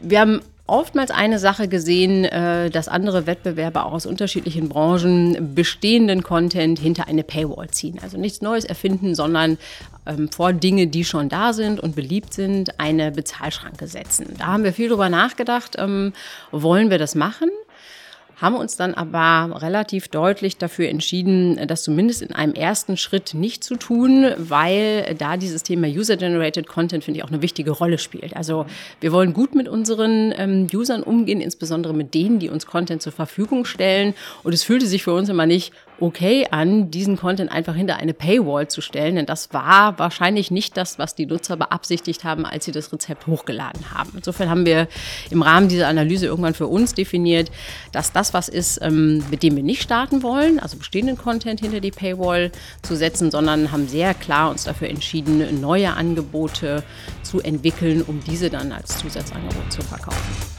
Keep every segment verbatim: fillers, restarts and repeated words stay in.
Wir haben oftmals eine Sache gesehen, dass andere Wettbewerber auch aus unterschiedlichen Branchen bestehenden Content hinter eine Paywall ziehen. Also nichts Neues erfinden, sondern ähm, vor Dinge, die schon da sind und beliebt sind, eine Bezahlschranke setzen. Da haben wir viel drüber nachgedacht, ähm, wollen wir das machen? Haben uns dann aber relativ deutlich dafür entschieden, das zumindest in einem ersten Schritt nicht zu tun, weil da dieses Thema User-Generated Content, finde ich, auch eine wichtige Rolle spielt. Also wir wollen gut mit unseren ähm, Usern umgehen, insbesondere mit denen, die uns Content zur Verfügung stellen. Und es fühlte sich für uns immer nicht okay an, diesen Content einfach hinter eine Paywall zu stellen, denn das war wahrscheinlich nicht das, was die Nutzer beabsichtigt haben, als sie das Rezept hochgeladen haben. Insofern haben wir im Rahmen dieser Analyse irgendwann für uns definiert, dass das was ist, mit dem wir nicht starten wollen, also bestehenden Content hinter die Paywall zu setzen, sondern haben sehr klar uns dafür entschieden, neue Angebote zu entwickeln, um diese dann als Zusatzangebot zu verkaufen.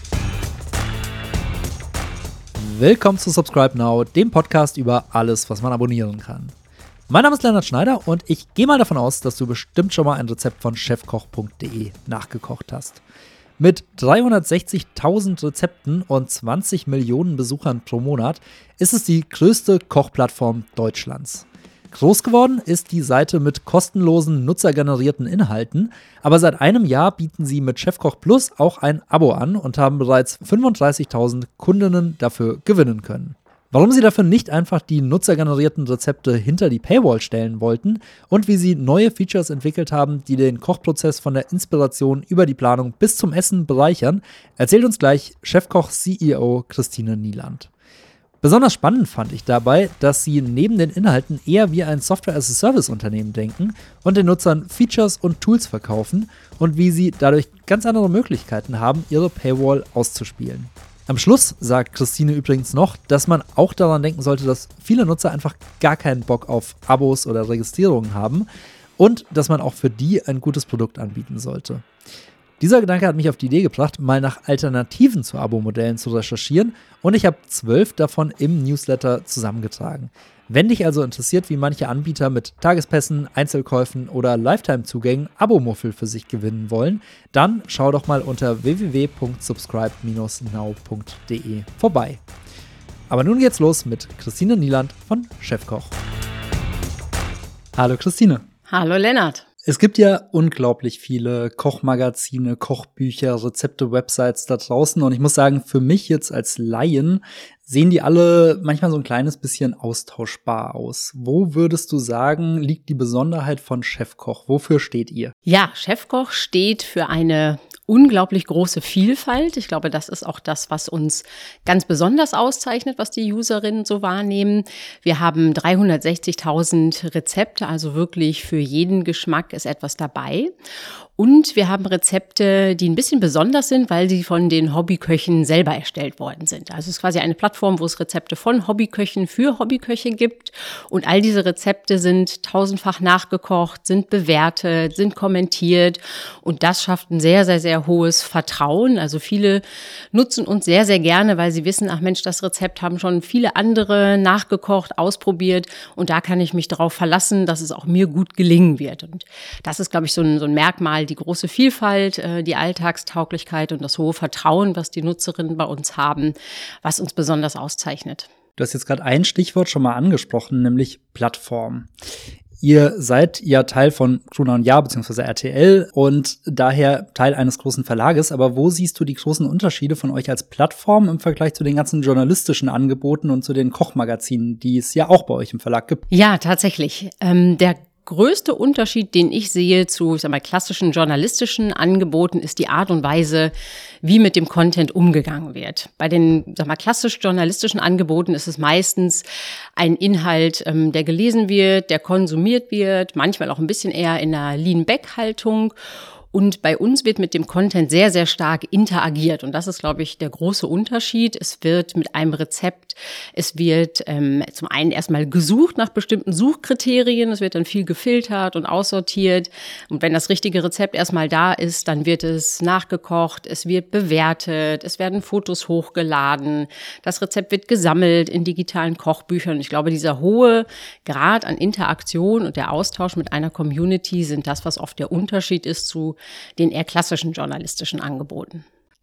Willkommen zu Subscribe Now, dem Podcast über alles, was man abonnieren kann. Mein Name ist Lennart Schneider und ich gehe mal davon aus, dass du bestimmt schon mal ein Rezept von chefkoch punkt de nachgekocht hast. Mit dreihundertsechzigtausend Rezepten und zwanzig Millionen Besuchern pro Monat ist es die größte Kochplattform Deutschlands. Groß geworden ist die Seite mit kostenlosen, nutzergenerierten Inhalten, aber seit einem Jahr bieten sie mit Chefkoch Plus auch ein Abo an und haben bereits fünfunddreißigtausend Kundinnen dafür gewinnen können. Warum sie dafür nicht einfach die nutzergenerierten Rezepte hinter die Paywall stellen wollten und wie sie neue Features entwickelt haben, die den Kochprozess von der Inspiration über die Planung bis zum Essen bereichern, erzählt uns gleich Chefkoch-C E O Christine Nieland. Besonders spannend fand ich dabei, dass sie neben den Inhalten eher wie ein Software-as-a-Service-Unternehmen denken und den Nutzern Features und Tools verkaufen und wie sie dadurch ganz andere Möglichkeiten haben, ihre Paywall auszuspielen. Am Schluss sagt Christine übrigens noch, dass man auch daran denken sollte, dass viele Nutzer einfach gar keinen Bock auf Abos oder Registrierungen haben und dass man auch für die ein gutes Produkt anbieten sollte. Dieser Gedanke hat mich auf die Idee gebracht, mal nach Alternativen zu Abo-Modellen zu recherchieren und ich habe zwölf davon im Newsletter zusammengetragen. Wenn dich also interessiert, wie manche Anbieter mit Tagespässen, Einzelkäufen oder Lifetime-Zugängen Abo-Muffel für sich gewinnen wollen, dann schau doch mal unter w w w punkt subscribe Bindestrich now punkt de vorbei. Aber nun geht's los mit Christine Nieland von Chefkoch. Hallo Christine. Hallo Lennart. Es gibt ja unglaublich viele Kochmagazine, Kochbücher, Rezepte, Websites da draußen und ich muss sagen, für mich jetzt als Laien sehen die alle manchmal so ein kleines bisschen austauschbar aus. Wo würdest du sagen, liegt die Besonderheit von Chefkoch? Wofür steht ihr? Ja, Chefkoch steht für eine unglaublich große Vielfalt. Ich glaube, das ist auch das, was uns ganz besonders auszeichnet, was die Userinnen so wahrnehmen. Wir haben dreihundertsechzigtausend Rezepte, also wirklich für jeden Geschmack ist etwas dabei. Und wir haben Rezepte, die ein bisschen besonders sind, weil sie von den Hobbyköchen selber erstellt worden sind. Also es ist quasi eine Plattform, wo es Rezepte von Hobbyköchen für Hobbyköche gibt. Und all diese Rezepte sind tausendfach nachgekocht, sind bewertet, sind kommentiert. Und das schafft ein sehr, sehr, sehr hohes Vertrauen. Also viele nutzen uns sehr, sehr gerne, weil sie wissen, ach Mensch, das Rezept haben schon viele andere nachgekocht, ausprobiert. Und da kann ich mich darauf verlassen, dass es auch mir gut gelingen wird. Und das ist, glaube ich, so ein, so ein Merkmal, die große Vielfalt, die Alltagstauglichkeit und das hohe Vertrauen, was die Nutzerinnen bei uns haben, was uns besonders auszeichnet. Du hast jetzt gerade ein Stichwort schon mal angesprochen, nämlich Plattform. Ihr seid ja Teil von Gruner und Jahr bzw. R T L und daher Teil eines großen Verlages. Aber wo siehst du die großen Unterschiede von euch als Plattform im Vergleich zu den ganzen journalistischen Angeboten und zu den Kochmagazinen, die es ja auch bei euch im Verlag gibt? Ja, tatsächlich. Ähm, der größte Unterschied, den ich sehe zu, ich sag mal, klassischen journalistischen Angeboten, ist die Art und Weise, wie mit dem Content umgegangen wird. Bei den, sag mal, klassisch journalistischen Angeboten ist es meistens ein Inhalt, ähm, der gelesen wird, der konsumiert wird, manchmal auch ein bisschen eher in einer Lean-Back-Haltung. Und bei uns wird mit dem Content sehr, sehr stark interagiert. Und das ist, glaube ich, der große Unterschied. Es wird mit einem Rezept, es wird ähm, zum einen erstmal gesucht nach bestimmten Suchkriterien. Es wird dann viel gefiltert und aussortiert. Und wenn das richtige Rezept erstmal da ist, dann wird es nachgekocht, es wird bewertet, es werden Fotos hochgeladen. Das Rezept wird gesammelt in digitalen Kochbüchern. Und ich glaube, dieser hohe Grad an Interaktion und der Austausch mit einer Community sind das, was oft der Unterschied ist zu den eher klassischen journalistischen Angeboten.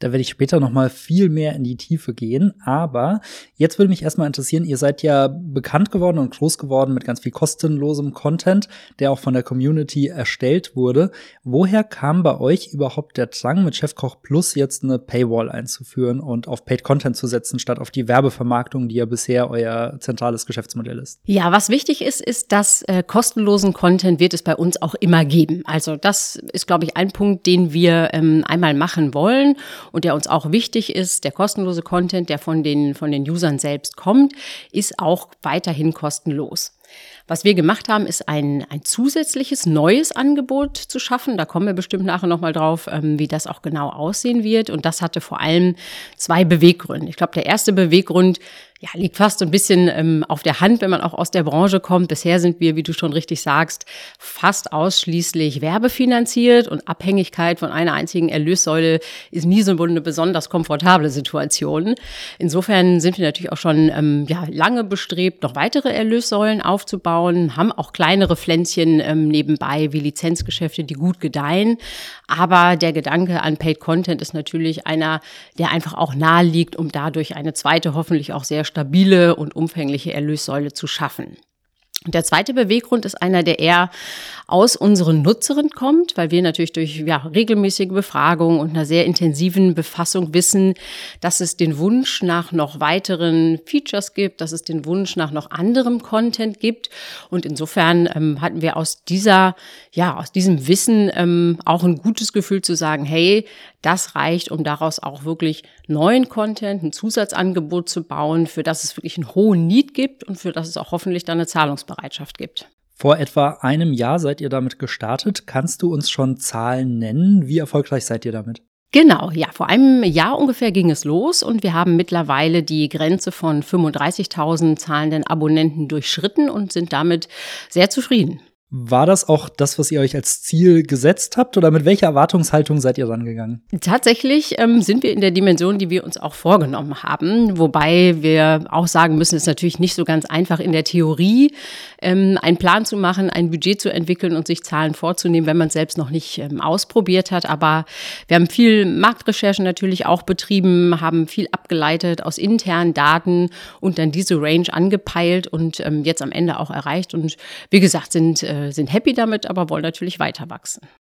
Da werde ich später noch mal viel mehr in die Tiefe gehen. Aber jetzt würde mich erstmal interessieren, ihr seid ja bekannt geworden und groß geworden mit ganz viel kostenlosem Content, der auch von der Community erstellt wurde. Woher kam bei euch überhaupt der Drang, mit Chefkoch Plus jetzt eine Paywall einzuführen und auf Paid Content zu setzen, statt auf die Werbevermarktung, die ja bisher euer zentrales Geschäftsmodell ist? Ja, was wichtig ist, ist, dass äh, kostenlosen Content wird es bei uns auch immer geben. Also das ist, glaube ich, ein Punkt, den wir ähm, einmal machen wollen und der uns auch wichtig ist. Der kostenlose Content, der von den, von den Usern selbst kommt, ist auch weiterhin kostenlos. Was wir gemacht haben, ist ein, ein zusätzliches neues Angebot zu schaffen. Da kommen wir bestimmt nachher noch mal drauf, ähm, wie das auch genau aussehen wird. Und das hatte vor allem zwei Beweggründe. Ich glaube, der erste Beweggrund ja, liegt fast so ein bisschen ähm, auf der Hand, wenn man auch aus der Branche kommt. Bisher sind wir, wie du schon richtig sagst, fast ausschließlich werbefinanziert und Abhängigkeit von einer einzigen Erlössäule ist nie so eine besonders komfortable Situation. Insofern sind wir natürlich auch schon ähm, ja, lange bestrebt, noch weitere Erlössäulen aufzubauen, haben auch kleinere Pflänzchen ähm, nebenbei wie Lizenzgeschäfte, die gut gedeihen. Aber der Gedanke an Paid Content ist natürlich einer, der einfach auch nahe liegt, um dadurch eine zweite, hoffentlich auch sehr stabile und umfängliche Erlössäule zu schaffen. Und der zweite Beweggrund ist einer, der eher aus unseren Nutzerinnen kommt, weil wir natürlich durch ja, regelmäßige Befragungen und einer sehr intensiven Befassung wissen, dass es den Wunsch nach noch weiteren Features gibt, dass es den Wunsch nach noch anderem Content gibt. Und insofern ähm, hatten wir aus dieser, ja, aus diesem Wissen ähm, auch ein gutes Gefühl zu sagen, hey, das reicht, um daraus auch wirklich neuen Content, ein Zusatzangebot zu bauen, für das es wirklich einen hohen Need gibt und für das es auch hoffentlich dann eine Zahlungsbereitschaft gibt. Vor etwa einem Jahr seid ihr damit gestartet. Kannst du uns schon Zahlen nennen? Wie erfolgreich seid ihr damit? Genau, ja, vor einem Jahr ungefähr ging es los und wir haben mittlerweile die Grenze von fünfunddreißigtausend zahlenden Abonnenten durchschritten und sind damit sehr zufrieden. War das auch das, was ihr euch als Ziel gesetzt habt oder mit welcher Erwartungshaltung seid ihr rangegangen? Tatsächlich ähm, sind wir in der Dimension, die wir uns auch vorgenommen haben, wobei wir auch sagen müssen, es ist natürlich nicht so ganz einfach in der Theorie, ähm, einen Plan zu machen, ein Budget zu entwickeln und sich Zahlen vorzunehmen, wenn man es selbst noch nicht ähm, ausprobiert hat. Aber wir haben viel Marktrecherchen natürlich auch betrieben, haben viel abgeleitet aus internen Daten und dann diese Range angepeilt und ähm, jetzt am Ende auch erreicht. Und wie gesagt, sind äh, sind happy damit, aber wollen natürlich weiter wachsen.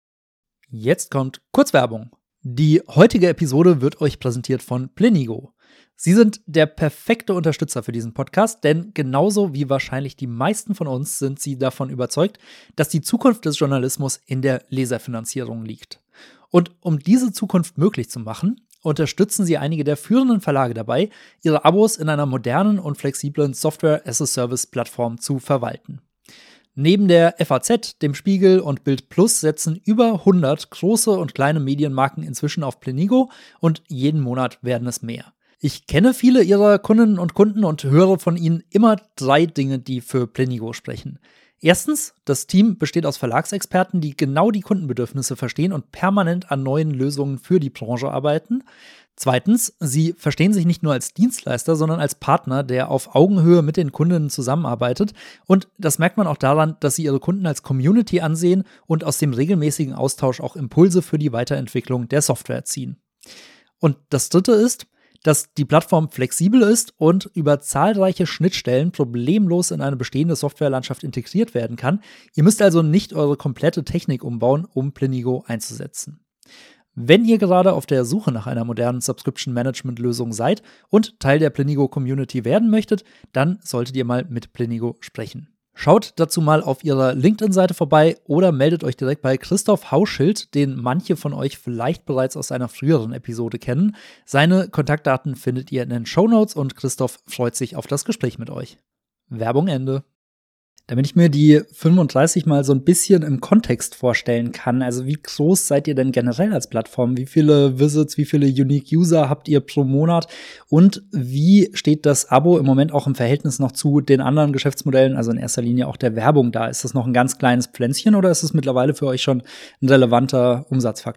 Jetzt kommt Kurzwerbung. Die heutige Episode wird euch präsentiert von Plenigo. Sie sind der perfekte Unterstützer für diesen Podcast, denn genauso wie wahrscheinlich die meisten von uns sind sie davon überzeugt, dass die Zukunft des Journalismus in der Leserfinanzierung liegt. Und um diese Zukunft möglich zu machen, unterstützen sie einige der führenden Verlage dabei, ihre Abos in einer modernen und flexiblen Software-as-a-Service-Plattform zu verwalten. Neben der F A Z, dem Spiegel und Bild Plus setzen über hundert große und kleine Medienmarken inzwischen auf Plenigo und jeden Monat werden es mehr. Ich kenne viele ihrer Kundinnen und Kunden und höre von ihnen immer drei Dinge, die für Plenigo sprechen. Erstens, das Team besteht aus Verlagsexperten, die genau die Kundenbedürfnisse verstehen und permanent an neuen Lösungen für die Branche arbeiten. Zweitens, sie verstehen sich nicht nur als Dienstleister, sondern als Partner, der auf Augenhöhe mit den Kundinnen zusammenarbeitet. Und das merkt man auch daran, dass sie ihre Kunden als Community ansehen und aus dem regelmäßigen Austausch auch Impulse für die Weiterentwicklung der Software ziehen. Und das Dritte ist, dass die Plattform flexibel ist und über zahlreiche Schnittstellen problemlos in eine bestehende Softwarelandschaft integriert werden kann. Ihr müsst also nicht eure komplette Technik umbauen, um Plenigo einzusetzen. Wenn ihr gerade auf der Suche nach einer modernen Subscription-Management-Lösung seid und Teil der Plenigo-Community werden möchtet, dann solltet ihr mal mit Plenigo sprechen. Schaut dazu mal auf ihrer LinkedIn-Seite vorbei oder meldet euch direkt bei Christoph Hauschild, den manche von euch vielleicht bereits aus einer früheren Episode kennen. Seine Kontaktdaten findet ihr in den Shownotes und Christoph freut sich auf das Gespräch mit euch. Werbung Ende. Damit ich mir die fünfunddreißig mal so ein bisschen im Kontext vorstellen kann, also wie groß seid ihr denn generell als Plattform? Wie viele Visits, wie viele Unique User habt ihr pro Monat? Und wie steht das Abo im Moment auch im Verhältnis noch zu den anderen Geschäftsmodellen, also in erster Linie auch der Werbung da? Ist das noch ein ganz kleines Pflänzchen oder ist es mittlerweile für euch schon ein relevanter Umsatzfaktor?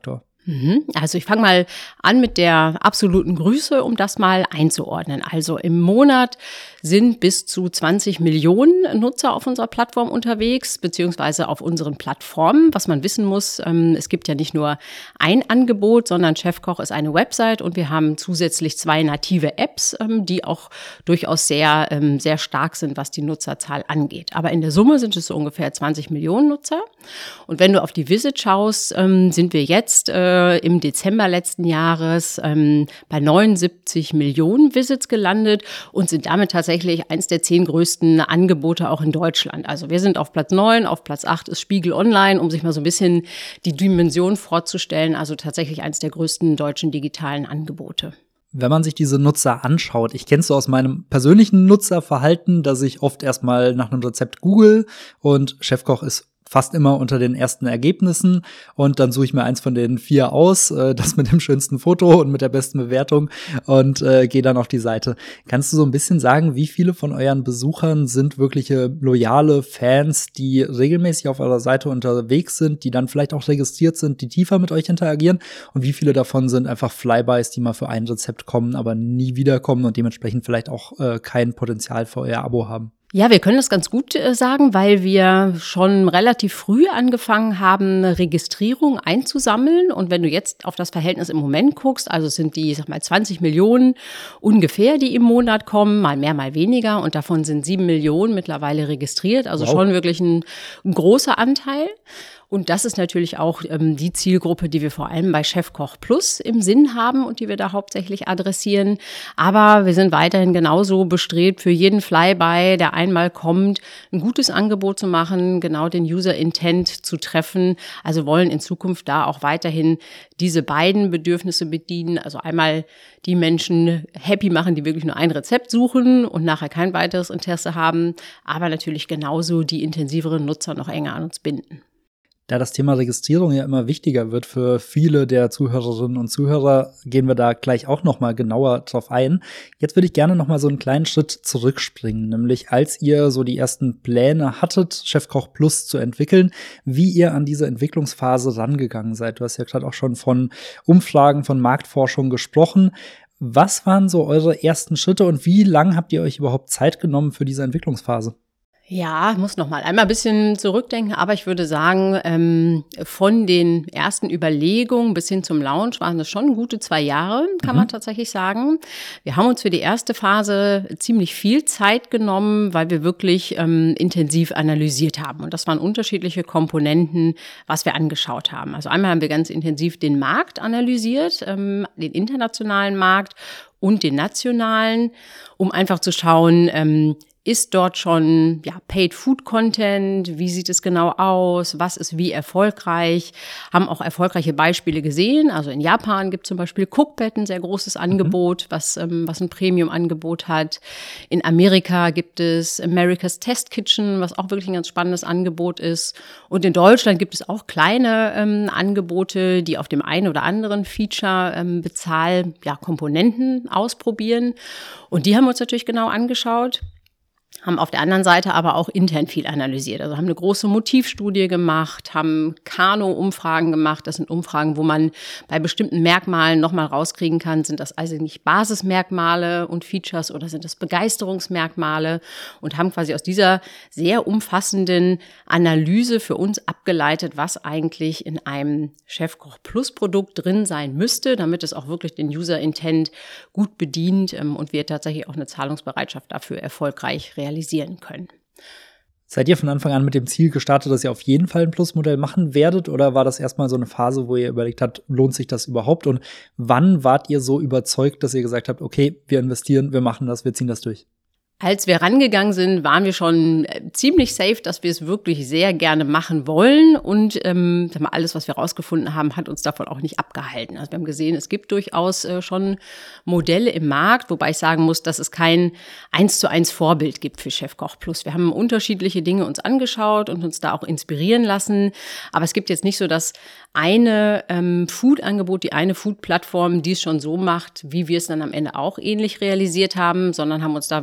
Also ich fange mal an mit der absoluten Größe, um das mal einzuordnen. Also im Monat sind bis zu zwanzig Millionen Nutzer auf unserer Plattform unterwegs, beziehungsweise auf unseren Plattformen. Was man wissen muss, es gibt ja nicht nur ein Angebot, sondern Chefkoch ist eine Website und wir haben zusätzlich zwei native Apps, die auch durchaus sehr, sehr stark sind, was die Nutzerzahl angeht. Aber in der Summe sind es so ungefähr zwanzig Millionen Nutzer. Und wenn du auf die Visit schaust, sind wir jetzt im Dezember letzten Jahres ähm, bei neunundsiebzig Millionen Visits gelandet und sind damit tatsächlich eins der zehn größten Angebote auch in Deutschland. Also wir sind auf Platz neun, auf Platz acht ist Spiegel Online, um sich mal so ein bisschen die Dimension vorzustellen. Also tatsächlich eins der größten deutschen digitalen Angebote. Wenn man sich diese Nutzer anschaut, ich kenne es so aus meinem persönlichen Nutzerverhalten, dass ich oft erstmal nach einem Rezept google und Chefkoch ist fast immer unter den ersten Ergebnissen und dann suche ich mir eins von den vier aus, äh, das mit dem schönsten Foto und mit der besten Bewertung und äh, gehe dann auf die Seite. Kannst du so ein bisschen sagen, wie viele von euren Besuchern sind wirkliche loyale Fans, die regelmäßig auf eurer Seite unterwegs sind, die dann vielleicht auch registriert sind, die tiefer mit euch interagieren und wie viele davon sind einfach Flybys, die mal für ein Rezept kommen, aber nie wiederkommen und dementsprechend vielleicht auch äh, kein Potenzial für euer Abo haben? Ja, wir können das ganz gut äh, sagen, weil wir schon relativ früh angefangen haben, Registrierung einzusammeln. Und wenn du jetzt auf das Verhältnis im Moment guckst, also es sind die, ich sag mal, zwanzig Millionen ungefähr, die im Monat kommen, mal mehr, mal weniger. Und davon sind sieben Millionen mittlerweile registriert. Also wow. Schon wirklich ein, ein großer Anteil. Und das ist natürlich auch ähm, die Zielgruppe, die wir vor allem bei Chefkoch Plus im Sinn haben und die wir da hauptsächlich adressieren. Aber wir sind weiterhin genauso bestrebt, für jeden Flyby, der einmal kommt, ein gutes Angebot zu machen, genau den User Intent zu treffen. Also wollen in Zukunft da auch weiterhin diese beiden Bedürfnisse bedienen. Also einmal die Menschen happy machen, die wirklich nur ein Rezept suchen und nachher kein weiteres Interesse haben. Aber natürlich genauso die intensiveren Nutzer noch enger an uns binden. Da das Thema Registrierung ja immer wichtiger wird für viele der Zuhörerinnen und Zuhörer, gehen wir da gleich auch noch mal genauer drauf ein. Jetzt würde ich gerne noch mal so einen kleinen Schritt zurückspringen, nämlich als ihr so die ersten Pläne hattet, Chefkoch Plus zu entwickeln, wie ihr an diese Entwicklungsphase rangegangen seid. Du hast ja gerade auch schon von Umfragen, von Marktforschung gesprochen. Was waren so eure ersten Schritte und wie lang habt ihr euch überhaupt Zeit genommen für diese Entwicklungsphase? Ja, ich muss noch mal einmal ein bisschen zurückdenken, aber ich würde sagen, ähm, von den ersten Überlegungen bis hin zum Launch waren das schon gute zwei Jahre, kann mhm. man tatsächlich sagen. Wir haben uns für die erste Phase ziemlich viel Zeit genommen, weil wir wirklich ähm, intensiv analysiert haben. Und das waren unterschiedliche Komponenten, was wir angeschaut haben. Also einmal haben wir ganz intensiv den Markt analysiert, ähm, den internationalen Markt und den nationalen, um einfach zu schauen, ähm, ist dort schon ja, Paid-Food-Content? Wie sieht es genau aus? Was ist wie erfolgreich? Haben auch erfolgreiche Beispiele gesehen. Also in Japan gibt es zum Beispiel Cookpad, ein sehr großes Angebot, mhm. was, ähm, was ein Premium-Angebot hat. In Amerika gibt es America's Test Kitchen, was auch wirklich ein ganz spannendes Angebot ist. Und in Deutschland gibt es auch kleine ähm, Angebote, die auf dem einen oder anderen Feature ähm, Bezahl, ja, Komponenten ausprobieren. Und die haben wir uns natürlich genau angeschaut. Haben auf der anderen Seite aber auch intern viel analysiert. Also haben eine große Motivstudie gemacht, haben Kano-Umfragen gemacht. Das sind Umfragen, wo man bei bestimmten Merkmalen nochmal rauskriegen kann, sind das also nicht Basismerkmale und Features oder sind das Begeisterungsmerkmale, und haben quasi aus dieser sehr umfassenden Analyse für uns abgeleitet, was eigentlich in einem Chefkoch Plus Produkt drin sein müsste, damit es auch wirklich den User Intent gut bedient und wir tatsächlich auch eine Zahlungsbereitschaft dafür erfolgreich realisieren können. Seid ihr von Anfang an mit dem Ziel gestartet, dass ihr auf jeden Fall ein Plus-Modell machen werdet, oder war das erstmal so eine Phase, wo ihr überlegt habt, lohnt sich das überhaupt? Und wann wart ihr so überzeugt, dass ihr gesagt habt, okay, wir investieren, wir machen das, wir ziehen das durch? Als wir rangegangen sind, waren wir schon ziemlich safe, dass wir es wirklich sehr gerne machen wollen. Und ähm, sag mal, alles, was wir rausgefunden haben, hat uns davon auch nicht abgehalten. Also wir haben gesehen, es gibt durchaus äh, schon Modelle im Markt, wobei ich sagen muss, dass es kein eins zu eins Vorbild gibt für Chefkoch Plus. Wir haben unterschiedliche Dinge uns angeschaut und uns da auch inspirieren lassen. Aber es gibt jetzt nicht so das eine ähm, Food-Angebot, die eine Food-Plattform, die es schon so macht, wie wir es dann am Ende auch ähnlich realisiert haben, sondern haben uns da wirklich eher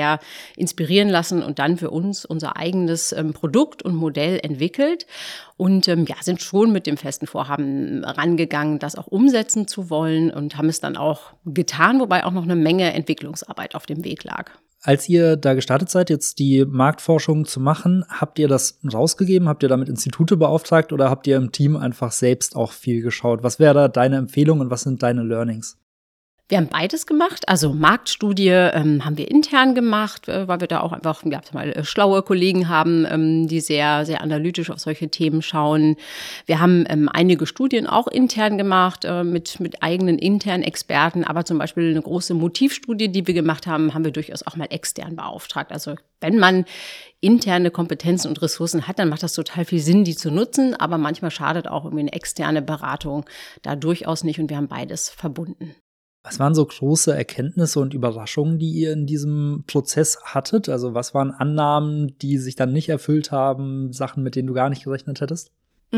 sehr inspirieren lassen und dann für uns unser eigenes ähm, Produkt und Modell entwickelt. Und ähm, ja, sind schon mit dem festen Vorhaben rangegangen, das auch umsetzen zu wollen und haben es dann auch getan, wobei auch noch eine Menge Entwicklungsarbeit auf dem Weg lag. Als ihr da gestartet seid, jetzt die Marktforschung zu machen, habt ihr das rausgegeben? Habt ihr damit Institute beauftragt oder habt ihr im Team einfach selbst auch viel geschaut? Was wäre da deine Empfehlung und was sind deine Learnings? Wir haben beides gemacht. Also Marktstudie ähm, haben wir intern gemacht, äh, weil wir da auch einfach ja, mal, äh, schlaue Kollegen haben, ähm, die sehr, sehr analytisch auf solche Themen schauen. Wir haben ähm, einige Studien auch intern gemacht, äh, mit, mit eigenen internen Experten. Aber zum Beispiel eine große Motivstudie, die wir gemacht haben, haben wir durchaus auch mal extern beauftragt. Also wenn man interne Kompetenzen und Ressourcen hat, dann macht das total viel Sinn, die zu nutzen. Aber manchmal schadet auch irgendwie eine externe Beratung da durchaus nicht. Und wir haben beides verbunden. Was waren so große Erkenntnisse und Überraschungen, die ihr in diesem Prozess hattet? Also was waren Annahmen, die sich dann nicht erfüllt haben, Sachen, mit denen du gar nicht gerechnet hättest?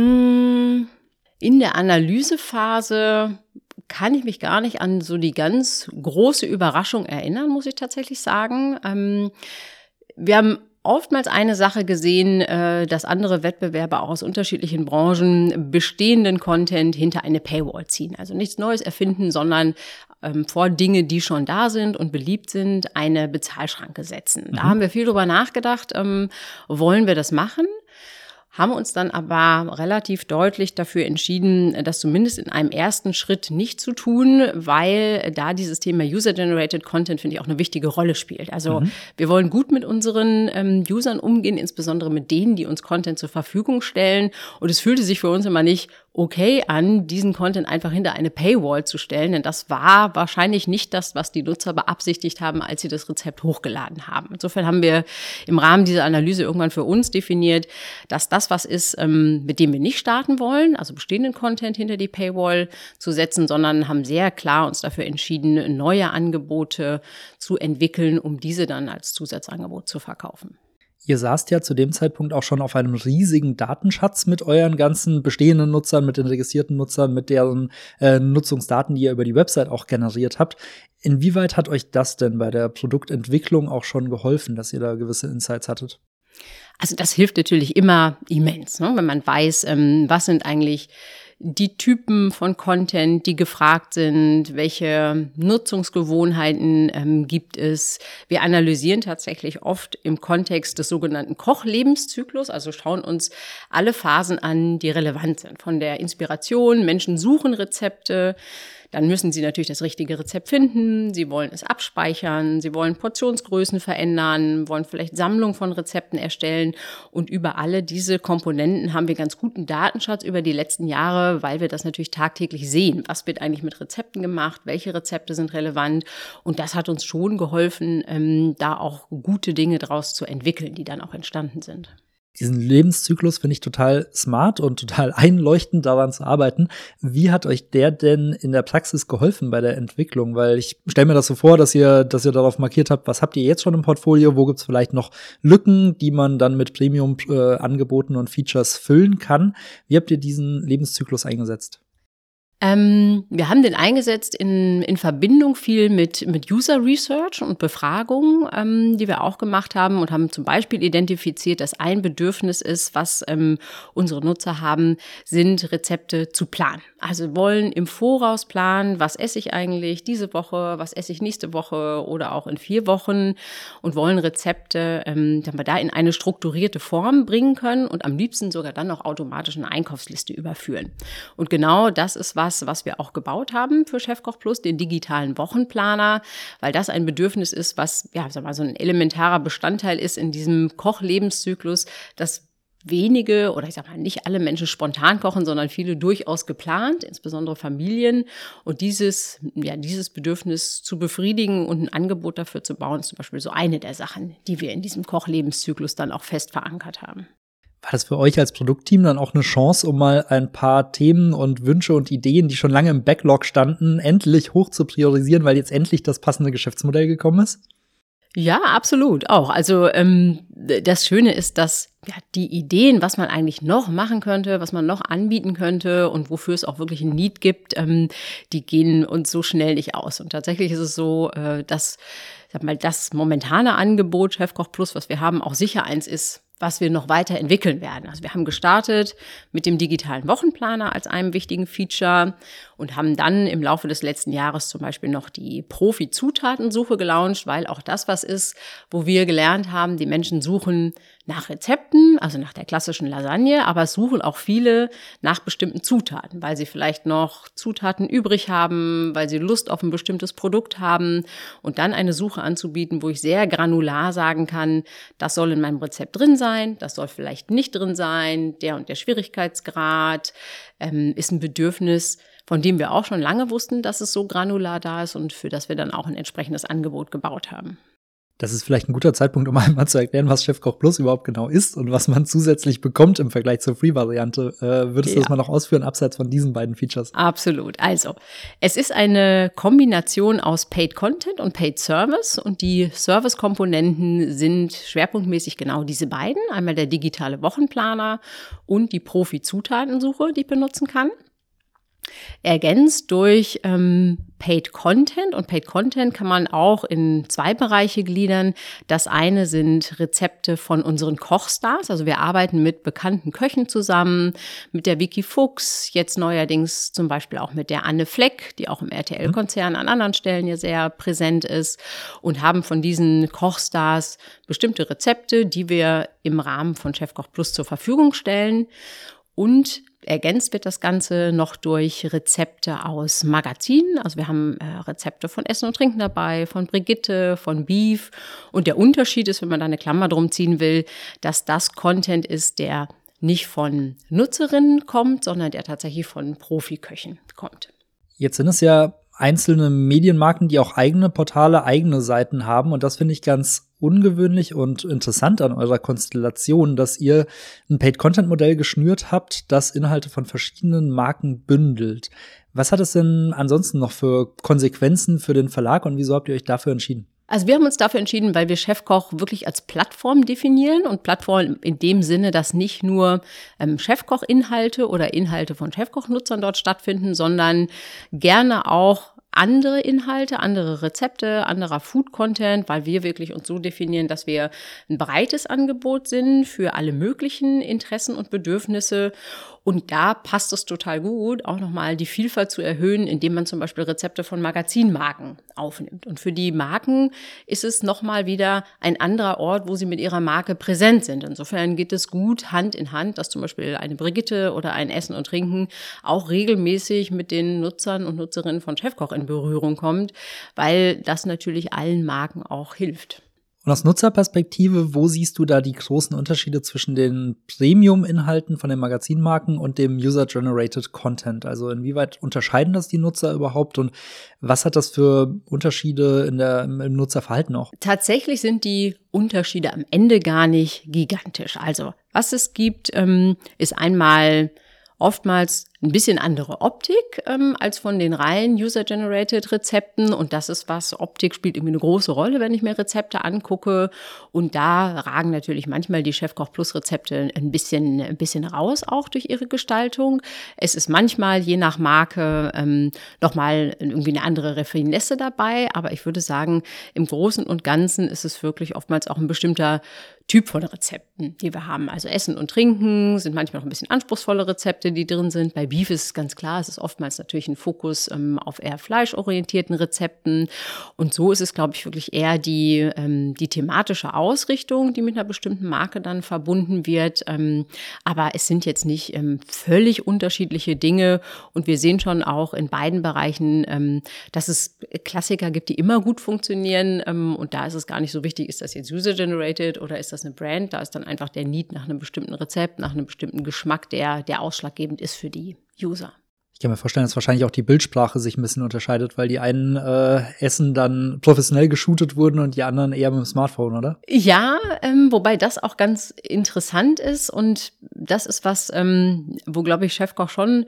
In der Analysephase kann ich mich gar nicht an so die ganz große Überraschung erinnern, muss ich tatsächlich sagen. Ähm, wir haben oftmals eine Sache gesehen, äh, dass andere Wettbewerber auch aus unterschiedlichen Branchen bestehenden Content hinter eine Paywall ziehen. Also nichts Neues erfinden, sondern ähm, vor Dinge, die schon da sind und beliebt sind, eine Bezahlschranke setzen. Mhm. Da haben wir viel drüber nachgedacht, ähm, wollen wir das machen? Haben uns dann aber relativ deutlich dafür entschieden, das zumindest in einem ersten Schritt nicht zu tun, weil da dieses Thema User-Generated Content, finde ich, auch eine wichtige Rolle spielt. Also mhm. wir wollen gut mit unseren ähm, Usern umgehen, insbesondere mit denen, die uns Content zur Verfügung stellen. Und es fühlte sich für uns immer nicht okay an, diesen Content einfach hinter eine Paywall zu stellen, denn das war wahrscheinlich nicht das, was die Nutzer beabsichtigt haben, als sie das Rezept hochgeladen haben. Insofern haben wir im Rahmen dieser Analyse irgendwann für uns definiert, dass das was ist, ähm, mit dem wir nicht starten wollen, also bestehenden Content hinter die Paywall zu setzen, sondern haben sehr klar uns dafür entschieden, neue Angebote zu entwickeln, um diese dann als Zusatzangebot zu verkaufen. Ihr saßt ja zu dem Zeitpunkt auch schon auf einem riesigen Datenschatz mit euren ganzen bestehenden Nutzern, mit den registrierten Nutzern, mit deren äh, Nutzungsdaten, die ihr über die Website auch generiert habt. Inwieweit hat euch das denn bei der Produktentwicklung auch schon geholfen, dass ihr da gewisse Insights hattet? Also das hilft natürlich immer immens, ne? Wenn man weiß, ähm, was sind eigentlich die Typen von Content, die gefragt sind, welche Nutzungsgewohnheiten ähm, gibt es. Wir analysieren tatsächlich oft im Kontext des sogenannten Kochlebenszyklus, also schauen uns alle Phasen an, die relevant sind. Von der Inspiration, Menschen suchen Rezepte, dann müssen sie natürlich das richtige Rezept finden, sie wollen es abspeichern, sie wollen Portionsgrößen verändern, wollen vielleicht Sammlung von Rezepten erstellen. Und über alle diese Komponenten haben wir ganz guten Datenschatz über die letzten Jahre, weil wir das natürlich tagtäglich sehen. Was wird eigentlich mit Rezepten gemacht? Welche Rezepte sind relevant? Und das hat uns schon geholfen, ähm, da auch gute Dinge draus zu entwickeln, die dann auch entstanden sind. Diesen Lebenszyklus finde ich total smart und total einleuchtend, daran zu arbeiten. Wie hat euch der denn in der Praxis geholfen bei der Entwicklung? Weil ich stelle mir das so vor, dass ihr, dass ihr darauf markiert habt, was habt ihr jetzt schon im Portfolio, wo gibt's vielleicht noch Lücken, die man dann mit Premium-Angeboten äh, und Features füllen kann. Wie habt ihr diesen Lebenszyklus eingesetzt? Ähm, wir haben den eingesetzt in, in Verbindung viel mit, mit User Research und Befragungen, ähm, die wir auch gemacht haben und haben zum Beispiel identifiziert, dass ein Bedürfnis ist, was ähm, unsere Nutzer haben, sind Rezepte zu planen. Also wollen im Voraus planen, was esse ich eigentlich diese Woche, was esse ich nächste Woche oder auch in vier Wochen und wollen Rezepte, ähm, die wir da in eine strukturierte Form bringen können und am liebsten sogar dann noch automatisch eine Einkaufsliste überführen. Und genau das ist was, was wir auch gebaut haben für Chefkoch Plus, den digitalen Wochenplaner, weil das ein Bedürfnis ist, was ja, sag mal, so ein elementarer Bestandteil ist in diesem Kochlebenszyklus, dass wenige oder ich sag mal nicht alle Menschen spontan kochen, sondern viele durchaus geplant, insbesondere Familien. Und dieses, ja, dieses Bedürfnis zu befriedigen und ein Angebot dafür zu bauen, ist zum Beispiel so eine der Sachen, die wir in diesem Kochlebenszyklus dann auch fest verankert haben. War das für euch als Produktteam dann auch eine Chance, um mal ein paar Themen und Wünsche und Ideen, die schon lange im Backlog standen, endlich hoch zu priorisieren, weil jetzt endlich das passende Geschäftsmodell gekommen ist? Ja, absolut auch. Also ähm, das Schöne ist, dass ja, die Ideen, was man eigentlich noch machen könnte, was man noch anbieten könnte und wofür es auch wirklich ein Need gibt, ähm, die gehen uns so schnell nicht aus. Und tatsächlich ist es so, äh, dass sag mal, das momentane Angebot Chefkoch Plus, was wir haben, auch sicher eins ist, was wir noch weiter entwickeln werden. Also wir haben gestartet mit dem digitalen Wochenplaner als einem wichtigen Feature und haben dann im Laufe des letzten Jahres zum Beispiel noch die Profi-Zutatensuche gelauncht, weil auch das was ist, wo wir gelernt haben, die Menschen suchen nach Rezepten, also nach der klassischen Lasagne, aber es suchen auch viele nach bestimmten Zutaten, weil sie vielleicht noch Zutaten übrig haben, weil sie Lust auf ein bestimmtes Produkt haben und dann eine Suche anzubieten, wo ich sehr granular sagen kann, das soll in meinem Rezept drin sein, das soll vielleicht nicht drin sein, der und der Schwierigkeitsgrad ähm, ist ein Bedürfnis, von dem wir auch schon lange wussten, dass es so granular da ist und für das wir dann auch ein entsprechendes Angebot gebaut haben. Das ist vielleicht ein guter Zeitpunkt, um einmal zu erklären, was Chefkoch Plus überhaupt genau ist und was man zusätzlich bekommt im Vergleich zur Free-Variante. Äh, würdest du ja. das mal noch ausführen, abseits von diesen beiden Features? Absolut. Also, es ist eine Kombination aus Paid Content und Paid Service und die Service-Komponenten sind schwerpunktmäßig genau diese beiden. Einmal der digitale Wochenplaner und die Profi-Zutatensuche, die ich benutzen kann. Ergänzt durch ähm, Paid Content. Und Paid Content kann man auch in zwei Bereiche gliedern. Das eine sind Rezepte von unseren Kochstars. Also wir arbeiten mit bekannten Köchen zusammen, mit der Vicky Fuchs, jetzt neuerdings zum Beispiel auch mit der Anne Fleck, die auch im R T L-Konzern an anderen Stellen ja sehr präsent ist und haben von diesen Kochstars bestimmte Rezepte, die wir im Rahmen von Chefkoch Plus zur Verfügung stellen. Und ergänzt wird das Ganze noch durch Rezepte aus Magazinen. Also wir haben äh, Rezepte von Essen und Trinken dabei, von Brigitte, von Beef. Und der Unterschied ist, wenn man da eine Klammer drum ziehen will, dass das Content ist, der nicht von Nutzerinnen kommt, sondern der tatsächlich von Profiköchen kommt. Jetzt sind es ja einzelne Medienmarken, die auch eigene Portale, eigene Seiten haben. Und das finde ich ganz ungewöhnlich und interessant an eurer Konstellation, dass ihr ein Paid-Content-Modell geschnürt habt, das Inhalte von verschiedenen Marken bündelt. Was hat es denn ansonsten noch für Konsequenzen für den Verlag und wieso habt ihr euch dafür entschieden? Also wir haben uns dafür entschieden, weil wir Chefkoch wirklich als Plattform definieren und Plattform in dem Sinne, dass nicht nur ähm, Chefkoch-Inhalte oder Inhalte von Chefkoch-Nutzern dort stattfinden, sondern gerne auch andere Inhalte, andere Rezepte, anderer Food-Content, weil wir wirklich uns so definieren, dass wir ein breites Angebot sind für alle möglichen Interessen und Bedürfnisse. Und da passt es total gut, auch nochmal die Vielfalt zu erhöhen, indem man zum Beispiel Rezepte von Magazinmarken aufnimmt. Und für die Marken ist es nochmal wieder ein anderer Ort, wo sie mit ihrer Marke präsent sind. Insofern geht es gut Hand in Hand, dass zum Beispiel eine Brigitte oder ein Essen und Trinken auch regelmäßig mit den Nutzern und Nutzerinnen von Chefkoch in Berührung kommt, weil das natürlich allen Marken auch hilft. Und aus Nutzerperspektive, wo siehst du da die großen Unterschiede zwischen den Premium-Inhalten von den Magazinmarken und dem User-Generated Content? Also inwieweit unterscheiden das die Nutzer überhaupt und was hat das für Unterschiede in der, im Nutzerverhalten auch? Tatsächlich sind die Unterschiede am Ende gar nicht gigantisch. Also was es gibt, ähm, ist einmal oftmals ein bisschen andere Optik ähm, als von den reinen User-Generated Rezepten. Und das ist was, Optik spielt irgendwie eine große Rolle, wenn ich mir Rezepte angucke. Und da ragen natürlich manchmal die Chefkoch Plus Rezepte ein bisschen, ein bisschen raus, auch durch ihre Gestaltung. Es ist manchmal, je nach Marke, ähm, nochmal irgendwie eine andere Raffinesse dabei. Aber ich würde sagen, im Großen und Ganzen ist es wirklich oftmals auch ein bestimmter Typ von Rezepten, die wir haben. Also Essen und Trinken sind manchmal noch ein bisschen anspruchsvolle Rezepte, die drin sind. Bei Beef ist es ganz klar, es ist oftmals natürlich ein Fokus ähm, auf eher fleischorientierten Rezepten. Und so ist es, glaube ich, wirklich eher die, ähm, die thematische Ausrichtung, die mit einer bestimmten Marke dann verbunden wird. Ähm, aber es sind jetzt nicht ähm, völlig unterschiedliche Dinge. Und wir sehen schon auch in beiden Bereichen, ähm, dass es Klassiker gibt, die immer gut funktionieren. Ähm, und da ist es gar nicht so wichtig, ist das jetzt user-generated oder ist das eine Brand? Da ist dann einfach der Need nach einem bestimmten Rezept, nach einem bestimmten Geschmack, der, der ausschlaggebend ist für die User. Ich kann mir vorstellen, dass wahrscheinlich auch die Bildsprache sich ein bisschen unterscheidet, weil die einen äh, Essen dann professionell geshootet wurden und die anderen eher mit dem Smartphone, oder? Ja, ähm, wobei das auch ganz interessant ist und das ist was, ähm, wo, glaube ich, Chefkoch schon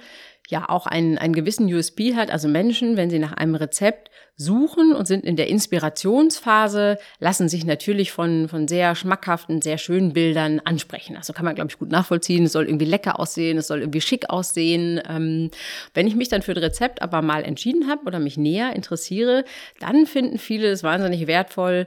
ja auch einen, einen gewissen U S P hat. Also Menschen, wenn sie nach einem Rezept suchen und sind in der Inspirationsphase, lassen sich natürlich von, von sehr schmackhaften, sehr schönen Bildern ansprechen. Also kann man, glaube ich, gut nachvollziehen. Es soll irgendwie lecker aussehen, es soll irgendwie schick aussehen. Ähm, wenn ich mich dann für das Rezept aber mal entschieden habe oder mich näher interessiere, dann finden viele es wahnsinnig wertvoll,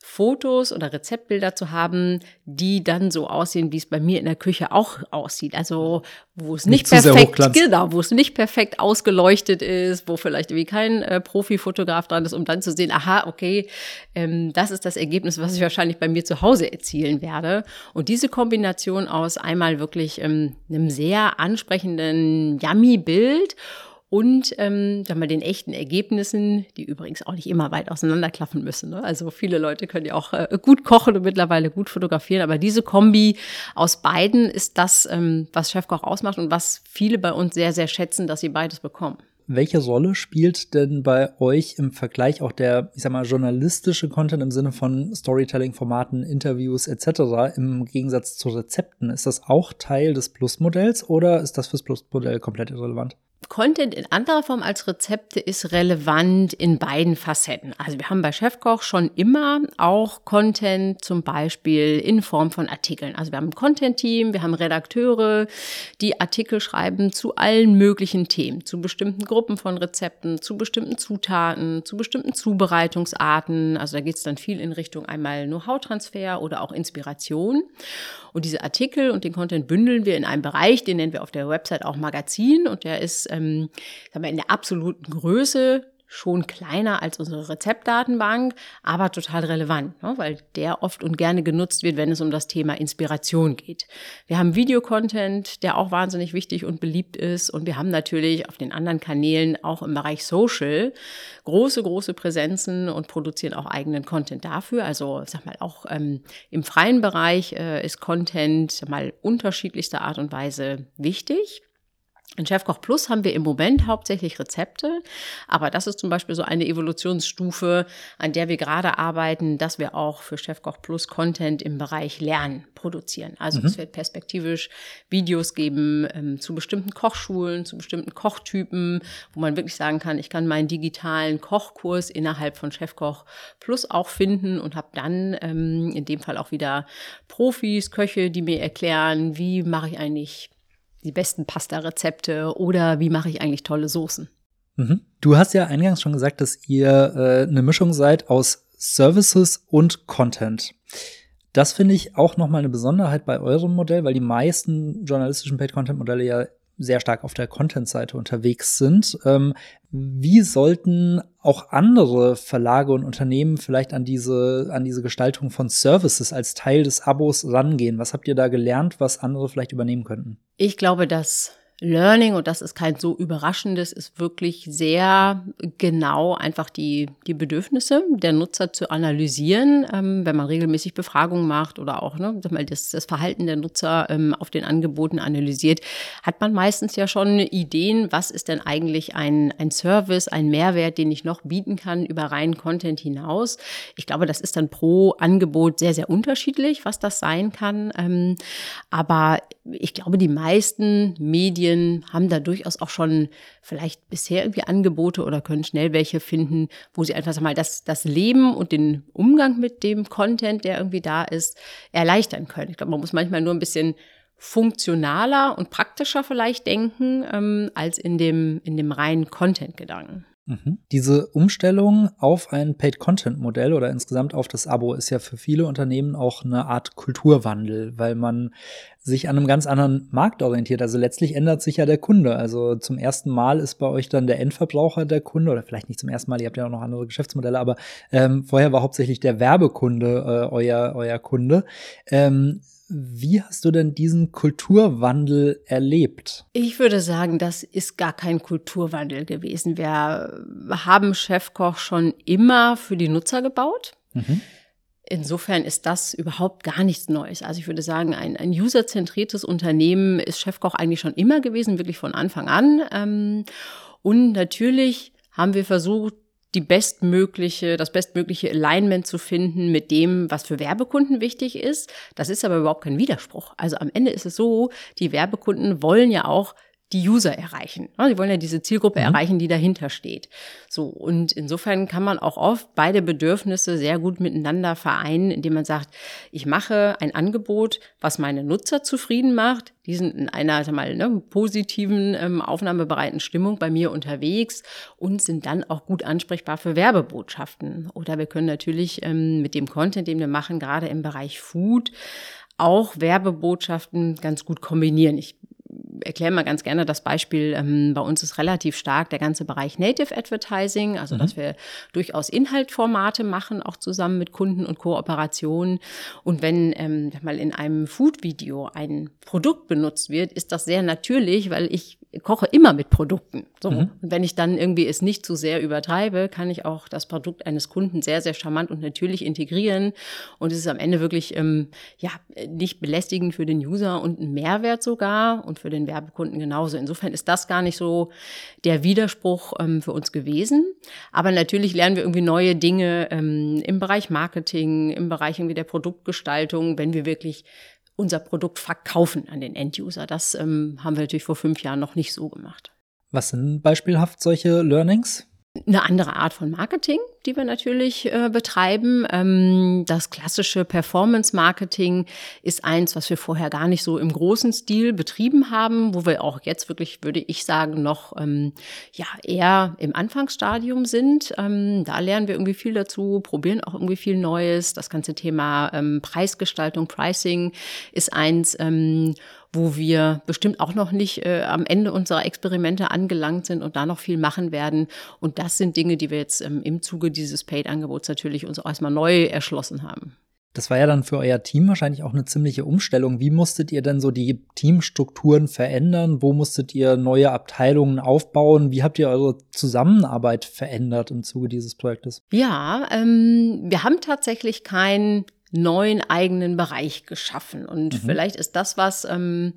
Fotos oder Rezeptbilder zu haben, die dann so aussehen, wie es bei mir in der Küche auch aussieht. Also wo es nicht, nicht perfekt, genau, wo es nicht perfekt ausgeleuchtet ist, wo vielleicht irgendwie kein äh, Profifotograf dran ist, um dann zu sehen, aha, okay, ähm, das ist das Ergebnis, was ich wahrscheinlich bei mir zu Hause erzielen werde. Und diese Kombination aus einmal wirklich ähm, einem sehr ansprechenden Yummy-Bild und ähm, sag mal, den echten Ergebnissen, die übrigens auch nicht immer weit auseinanderklaffen müssen. Ne? Also viele Leute können ja auch äh, gut kochen und mittlerweile gut fotografieren, aber diese Kombi aus beiden ist das, ähm, was Chefkoch ausmacht und was viele bei uns sehr, sehr schätzen, dass sie beides bekommen. Welche Rolle spielt denn bei euch im Vergleich auch der, ich sag mal, journalistische Content im Sinne von Storytelling-Formaten, Interviews et cetera im Gegensatz zu Rezepten? Ist das auch Teil des Plus-Modells oder ist das fürs Plus-Modell komplett irrelevant? Content in anderer Form als Rezepte ist relevant in beiden Facetten. Also wir haben bei Chefkoch schon immer auch Content zum Beispiel in Form von Artikeln. Also wir haben ein Content-Team, wir haben Redakteure, die Artikel schreiben zu allen möglichen Themen, zu bestimmten Gruppen von Rezepten, zu bestimmten Zutaten, zu bestimmten Zubereitungsarten. Also da geht es dann viel in Richtung einmal Know-how-Transfer oder auch Inspiration. Und diese Artikel und den Content bündeln wir in einem Bereich, den nennen wir auf der Website auch Magazin. Und der ist ähm, sagen wir, in der absoluten Größe schon kleiner als unsere Rezeptdatenbank, aber total relevant, ne? Weil der oft und gerne genutzt wird, wenn es um das Thema Inspiration geht. Wir haben Videocontent, der auch wahnsinnig wichtig und beliebt ist. Und wir haben natürlich auf den anderen Kanälen auch im Bereich Social große, große Präsenzen und produzieren auch eigenen Content dafür. Also sag mal, auch ähm, im freien Bereich äh, ist Content sag mal unterschiedlichster Art und Weise wichtig. In Chefkoch Plus haben wir im Moment hauptsächlich Rezepte, aber das ist zum Beispiel so eine Evolutionsstufe, an der wir gerade arbeiten, dass wir auch für Chefkoch Plus Content im Bereich Lernen produzieren. Also mhm. es wird perspektivisch Videos geben ähm, zu bestimmten Kochschulen, zu bestimmten Kochtypen, wo man wirklich sagen kann, ich kann meinen digitalen Kochkurs innerhalb von Chefkoch Plus auch finden und habe dann ähm, in dem Fall auch wieder Profis, Köche, die mir erklären, wie mache ich eigentlich die besten Pasta-Rezepte oder wie mache ich eigentlich tolle Soßen. Mhm. Du hast ja eingangs schon gesagt, dass ihr äh, eine Mischung seid aus Services und Content. Das finde ich auch nochmal eine Besonderheit bei eurem Modell, weil die meisten journalistischen Paid-Content-Modelle ja sehr stark auf der Content-Seite unterwegs sind. Ähm, wie sollten auch andere Verlage und Unternehmen vielleicht an diese, an diese Gestaltung von Services als Teil des Abos rangehen? Was habt ihr da gelernt, was andere vielleicht übernehmen könnten? Ich glaube, dass Learning, und das ist kein so überraschendes, ist wirklich sehr genau einfach die, die Bedürfnisse der Nutzer zu analysieren, ähm, wenn man regelmäßig Befragungen macht oder auch ne, das, das Verhalten der Nutzer ähm, auf den Angeboten analysiert, hat man meistens ja schon Ideen, was ist denn eigentlich ein, ein Service, ein Mehrwert, den ich noch bieten kann über reinen Content hinaus. Ich glaube, das ist dann pro Angebot sehr, sehr unterschiedlich, was das sein kann. Ähm, aber ich glaube, die meisten Medien haben da durchaus auch schon vielleicht bisher irgendwie Angebote oder können schnell welche finden, wo sie einfach sag mal, das, das Leben und den Umgang mit dem Content, der irgendwie da ist, erleichtern können. Ich glaube, man muss manchmal nur ein bisschen funktionaler und praktischer vielleicht denken, ähm, als in dem, in dem reinen Content-Gedanken. Mhm. Diese Umstellung auf ein Paid-Content-Modell oder insgesamt auf das Abo ist ja für viele Unternehmen auch eine Art Kulturwandel, weil man sich an einem ganz anderen Markt orientiert. Also letztlich ändert sich ja der Kunde. Also zum ersten Mal ist bei euch dann der Endverbraucher der Kunde oder vielleicht nicht zum ersten Mal, ihr habt ja auch noch andere Geschäftsmodelle, aber ähm, vorher war hauptsächlich der Werbekunde äh, euer, euer Kunde. Ähm, Wie hast du denn diesen Kulturwandel erlebt? Ich würde sagen, das ist gar kein Kulturwandel gewesen. Wir haben Chefkoch schon immer für die Nutzer gebaut. Mhm. Insofern ist das überhaupt gar nichts Neues. Also ich würde sagen, ein, ein userzentriertes Unternehmen ist Chefkoch eigentlich schon immer gewesen, wirklich von Anfang an. Und natürlich haben wir versucht, die bestmögliche, das bestmögliche Alignment zu finden mit dem, was für Werbekunden wichtig ist. Das ist aber überhaupt kein Widerspruch. Also am Ende ist es so, die Werbekunden wollen ja auch die User erreichen. Sie wollen ja diese Zielgruppe mhm. erreichen, die dahinter steht. So, und insofern kann man auch oft beide Bedürfnisse sehr gut miteinander vereinen, indem man sagt, ich mache ein Angebot, was meine Nutzer zufrieden macht. Die sind in einer, sag mal, ne, positiven, ähm, aufnahmebereiten Stimmung bei mir unterwegs und sind dann auch gut ansprechbar für Werbebotschaften. Oder wir können natürlich ähm, mit dem Content, den wir machen, gerade im Bereich Food, auch Werbebotschaften ganz gut kombinieren. Ich erkläre mal ganz gerne das Beispiel, ähm, bei uns ist relativ stark der ganze Bereich Native Advertising, also mhm. dass wir durchaus Inhaltformate machen, auch zusammen mit Kunden und Kooperationen. Und wenn ähm, mal in einem Food-Video ein Produkt benutzt wird, ist das sehr natürlich, weil ich koche immer mit Produkten. So. Mhm. Und wenn ich dann irgendwie es nicht zu sehr übertreibe, kann ich auch das Produkt eines Kunden sehr, sehr charmant und natürlich integrieren. Und es ist am Ende wirklich ähm, ja nicht belästigend für den User und ein Mehrwert sogar und für den Werbekunden genauso. Insofern ist das gar nicht so der Widerspruch ähm, für uns gewesen. Aber natürlich lernen wir irgendwie neue Dinge ähm, im Bereich Marketing, im Bereich irgendwie der Produktgestaltung, wenn wir wirklich unser Produkt verkaufen an den Enduser. Das ähm, haben wir natürlich vor fünf Jahren noch nicht so gemacht. Was sind beispielhaft solche Learnings? Eine andere Art von Marketing, die wir natürlich äh, betreiben. Ähm, das klassische Performance-Marketing ist eins, was wir vorher gar nicht so im großen Stil betrieben haben, wo wir auch jetzt wirklich, würde ich sagen, noch ähm, ja eher im Anfangsstadium sind. Ähm, da lernen wir irgendwie viel dazu, probieren auch irgendwie viel Neues. Das ganze Thema ähm, Preisgestaltung, Pricing ist eins, ähm, wo wir bestimmt auch noch nicht äh, am Ende unserer Experimente angelangt sind und da noch viel machen werden. Und das sind Dinge, die wir jetzt ähm, im Zuge dieses Paid-Angebots natürlich uns auch erstmal neu erschlossen haben. Das war ja dann für euer Team wahrscheinlich auch eine ziemliche Umstellung. Wie musstet ihr denn so die Teamstrukturen verändern? Wo musstet ihr neue Abteilungen aufbauen? Wie habt ihr eure Zusammenarbeit verändert im Zuge dieses Projektes? Ja, ähm, wir haben tatsächlich kein neuen eigenen Bereich geschaffen. Und mhm. vielleicht ist das was, ähm,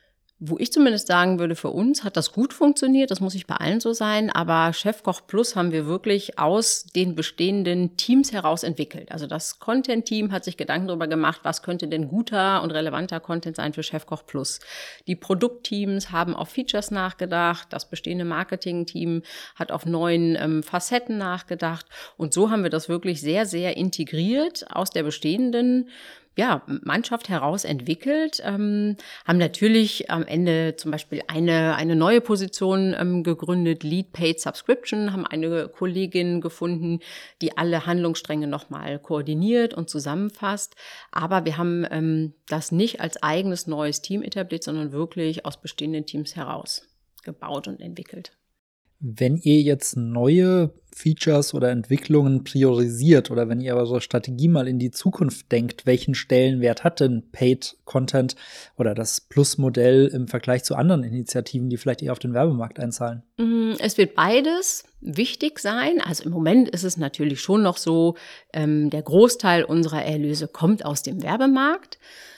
wo ich zumindest sagen würde, für uns hat das gut funktioniert. Das muss nicht bei allen so sein. Aber Chefkoch Plus haben wir wirklich aus den bestehenden Teams heraus entwickelt. Also das Content-Team hat sich Gedanken darüber gemacht, was könnte denn guter und relevanter Content sein für Chefkoch Plus. Die Produktteams haben auf Features nachgedacht. Das bestehende Marketing-Team hat auf neuen ähm, Facetten nachgedacht. Und so haben wir das wirklich sehr, sehr integriert aus der bestehenden ja, Mannschaft heraus entwickelt, ähm, haben natürlich am Ende zum Beispiel eine, eine neue Position ähm, gegründet, Lead Paid Subscription, haben eine Kollegin gefunden, die alle Handlungsstränge nochmal koordiniert und zusammenfasst. Aber wir haben ähm, das nicht als eigenes neues Team etabliert, sondern wirklich aus bestehenden Teams heraus gebaut und entwickelt. Wenn ihr jetzt neue Features oder Entwicklungen priorisiert oder wenn ihr eure Strategie mal in die Zukunft denkt, welchen Stellenwert hat denn Paid Content oder das Plus-Modell im Vergleich zu anderen Initiativen, die vielleicht eher auf den Werbemarkt einzahlen? Es wird beides wichtig sein. Also im Moment ist es natürlich schon noch so, ähm, der Großteil unserer Erlöse kommt aus dem Werbemarkt.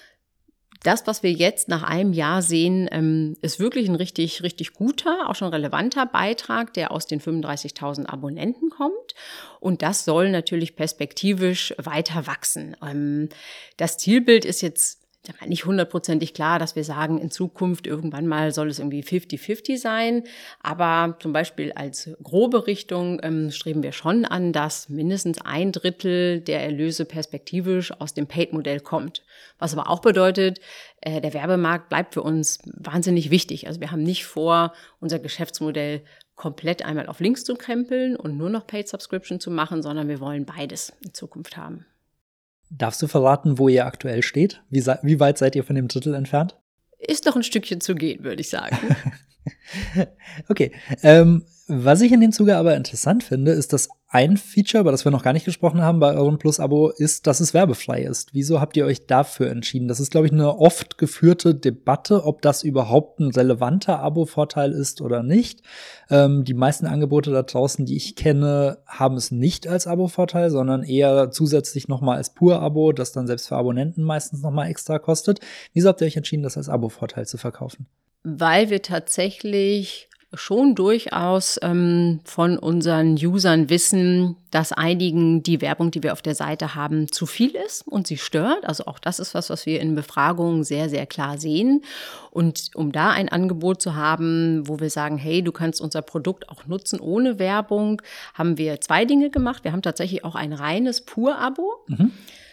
Das, was wir jetzt nach einem Jahr sehen, ähm, ist wirklich ein richtig, richtig guter, auch schon relevanter Beitrag, der aus den fünfunddreißigtausend Abonnenten kommt. Und das soll natürlich perspektivisch weiter wachsen. Ähm, das Zielbild ist jetzt nicht hundertprozentig klar, dass wir sagen, in Zukunft irgendwann mal soll es irgendwie fifty fifty sein. Aber zum Beispiel als grobe Richtung ähm, streben wir schon an, dass mindestens ein Drittel der Erlöse perspektivisch aus dem Paid-Modell kommt. Was aber auch bedeutet, äh, der Werbemarkt bleibt für uns wahnsinnig wichtig. Also wir haben nicht vor, unser Geschäftsmodell komplett einmal auf links zu krempeln und nur noch Paid-Subscription zu machen, sondern wir wollen beides in Zukunft haben. Darfst du verraten, wo ihr aktuell steht? Wie, wie weit seid ihr von dem Drittel entfernt? Ist noch ein Stückchen zu gehen, würde ich sagen. Okay. Ähm, was ich in dem Zuge aber interessant finde, ist, dass ein Feature, über das wir noch gar nicht gesprochen haben bei eurem Plus-Abo, ist, dass es werbefrei ist. Wieso habt ihr euch dafür entschieden? Das ist, glaube ich, eine oft geführte Debatte, ob das überhaupt ein relevanter Abo-Vorteil ist oder nicht. Ähm, die meisten Angebote da draußen, die ich kenne, haben es nicht als Abo-Vorteil, sondern eher zusätzlich nochmal als Pur-Abo, das dann selbst für Abonnenten meistens nochmal extra kostet. Wieso habt ihr euch entschieden, das als Abo-Vorteil zu verkaufen? Weil wir tatsächlich schon durchaus ähm, von unseren Usern wissen, dass einigen die Werbung, die wir auf der Seite haben, zu viel ist und sie stört. Also auch das ist was, was wir in Befragungen sehr, sehr klar sehen. Und um da ein Angebot zu haben, wo wir sagen, hey, du kannst unser Produkt auch nutzen ohne Werbung, haben wir zwei Dinge gemacht. Wir haben tatsächlich auch ein reines Pur-Abo. Mhm.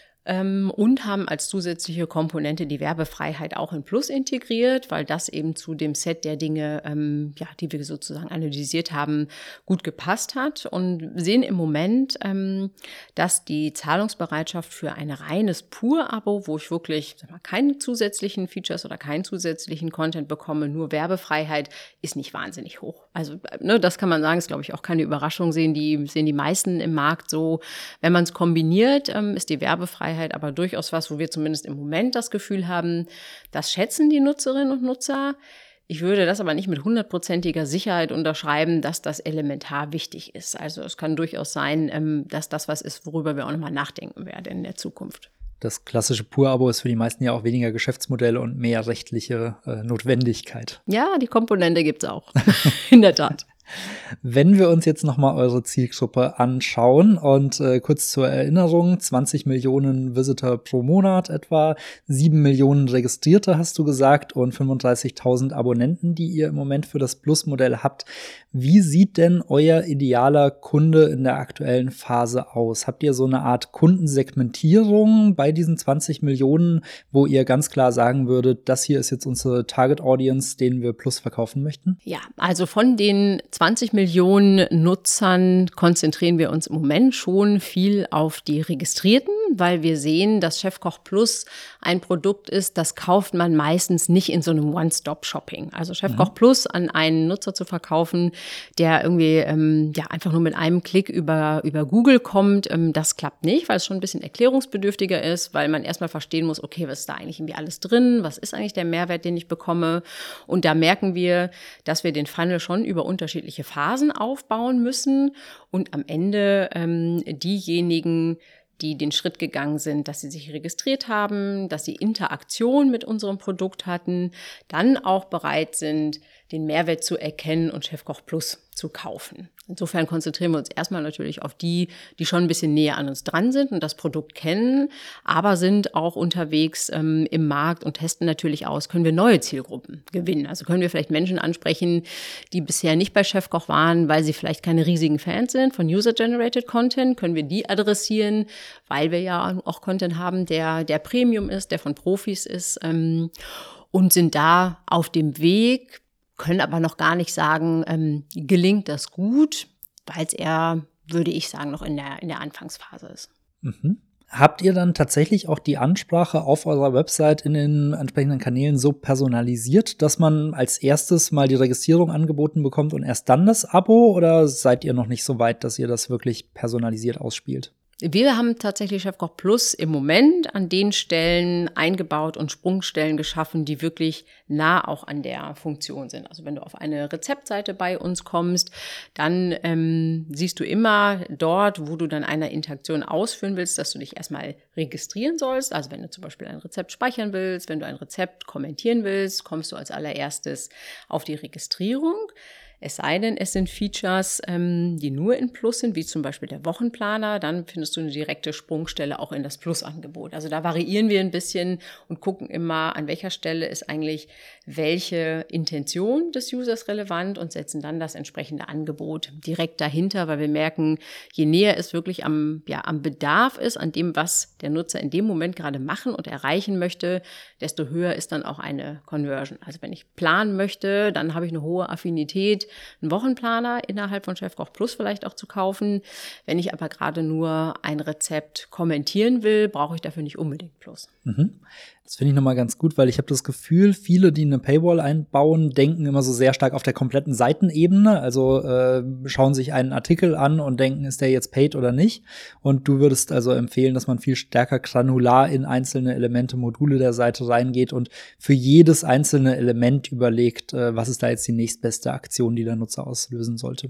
Ähm, und haben als zusätzliche Komponente die Werbefreiheit auch in Plus integriert, weil das eben zu dem Set der Dinge, ähm, ja, die wir sozusagen analysiert haben, gut gepasst hat und sehen im Moment, ähm, dass die Zahlungsbereitschaft für ein reines Pur-Abo, wo ich wirklich sag mal, keine zusätzlichen Features oder keinen zusätzlichen Content bekomme, nur Werbefreiheit, ist nicht wahnsinnig hoch. Also ne, das kann man sagen, ist glaube ich auch keine Überraschung, sehen die, sehen die meisten im Markt so. Wenn man es kombiniert, ähm, ist die Werbefreiheit aber durchaus was, wo wir zumindest im Moment das Gefühl haben, das schätzen die Nutzerinnen und Nutzer. Ich würde das aber nicht mit hundertprozentiger Sicherheit unterschreiben, dass das elementar wichtig ist. Also es kann durchaus sein, dass das was ist, worüber wir auch nochmal nachdenken werden in der Zukunft. Das klassische Pur-Abo ist für die meisten ja auch weniger Geschäftsmodelle und mehr rechtliche äh, Notwendigkeit. Ja, die Komponente gibt's auch, in der Tat. Wenn wir uns jetzt nochmal eure Zielgruppe anschauen und äh, kurz zur Erinnerung, zwanzig Millionen Visitor pro Monat etwa, sieben Millionen Registrierte hast du gesagt und fünfunddreißigtausend Abonnenten, die ihr im Moment für das Plus-Modell habt. Wie sieht denn euer idealer Kunde in der aktuellen Phase aus? Habt ihr so eine Art Kundensegmentierung bei diesen zwanzig Millionen, wo ihr ganz klar sagen würdet, das hier ist jetzt unsere Target-Audience, denen wir Plus verkaufen möchten? Ja, also von den zwanzig Millionen Nutzern konzentrieren wir uns im Moment schon viel auf die Registrierten, weil wir sehen, dass Chefkoch Plus ein Produkt ist, das kauft man meistens nicht in so einem One-Stop-Shopping. Also Chefkoch mhm. Plus an einen Nutzer zu verkaufen, der irgendwie ähm, ja einfach nur mit einem Klick über, über Google kommt, ähm, das klappt nicht, weil es schon ein bisschen erklärungsbedürftiger ist, weil man erstmal verstehen muss, okay, was ist da eigentlich irgendwie alles drin, was ist eigentlich der Mehrwert, den ich bekomme? Und da merken wir, dass wir den Funnel schon über unterschiedliche Phasen aufbauen müssen und am Ende ähm, diejenigen, die den Schritt gegangen sind, dass sie sich registriert haben, dass sie Interaktion mit unserem Produkt hatten, dann auch bereit sind, den Mehrwert zu erkennen und Chefkoch Plus zu kaufen. Insofern konzentrieren wir uns erstmal natürlich auf die, die schon ein bisschen näher an uns dran sind und das Produkt kennen, aber sind auch unterwegs ähm, im Markt und testen natürlich aus, können wir neue Zielgruppen gewinnen. Also können wir vielleicht Menschen ansprechen, die bisher nicht bei Chefkoch waren, weil sie vielleicht keine riesigen Fans sind von User-Generated Content, können wir die adressieren, weil wir ja auch Content haben, der, der Premium ist, der von Profis ist ähm, und sind da auf dem Weg, können aber noch gar nicht sagen, ähm, gelingt das gut, weil es eher, würde ich sagen, noch in der, in der Anfangsphase ist. Mhm. Habt ihr dann tatsächlich auch die Ansprache auf eurer Website in den entsprechenden Kanälen so personalisiert, dass man als erstes mal die Registrierung angeboten bekommt und erst dann das Abo? Oder seid ihr noch nicht so weit, dass ihr das wirklich personalisiert ausspielt? Wir haben tatsächlich Chefkoch Plus im Moment an den Stellen eingebaut und Sprungstellen geschaffen, die wirklich nah auch an der Funktion sind. Also wenn du auf eine Rezeptseite bei uns kommst, dann ähm, siehst du immer dort, wo du dann eine Interaktion ausführen willst, dass du dich erstmal registrieren sollst. Also wenn du zum Beispiel ein Rezept speichern willst, wenn du ein Rezept kommentieren willst, kommst du als allererstes auf die Registrierung. Es sei denn, es sind Features, ähm, die nur in Plus sind, wie zum Beispiel der Wochenplaner, dann findest du eine direkte Sprungstelle auch in das Plus-Angebot. Also da variieren wir ein bisschen und gucken immer, an welcher Stelle ist eigentlich welche Intention des Users relevant und setzen dann das entsprechende Angebot direkt dahinter, weil wir merken, je näher es wirklich am, ja, am Bedarf ist, an dem, was der Nutzer in dem Moment gerade machen und erreichen möchte, desto höher ist dann auch eine Conversion. Also wenn ich planen möchte, dann habe ich eine hohe Affinität, einen Wochenplaner innerhalb von Chefkoch Plus vielleicht auch zu kaufen. Wenn ich aber gerade nur ein Rezept kommentieren will, brauche ich dafür nicht unbedingt Plus. Mhm. Das finde ich nochmal ganz gut, weil ich habe das Gefühl, viele, die eine Paywall einbauen, denken immer so sehr stark auf der kompletten Seitenebene. Also äh, schauen sich einen Artikel an und denken, ist der jetzt paid oder nicht? Und du würdest also empfehlen, dass man viel stärker granular in einzelne Elemente, Module der Seite reingeht und für jedes einzelne Element überlegt, äh, was ist da jetzt die nächstbeste Aktion, die der Nutzer auslösen sollte.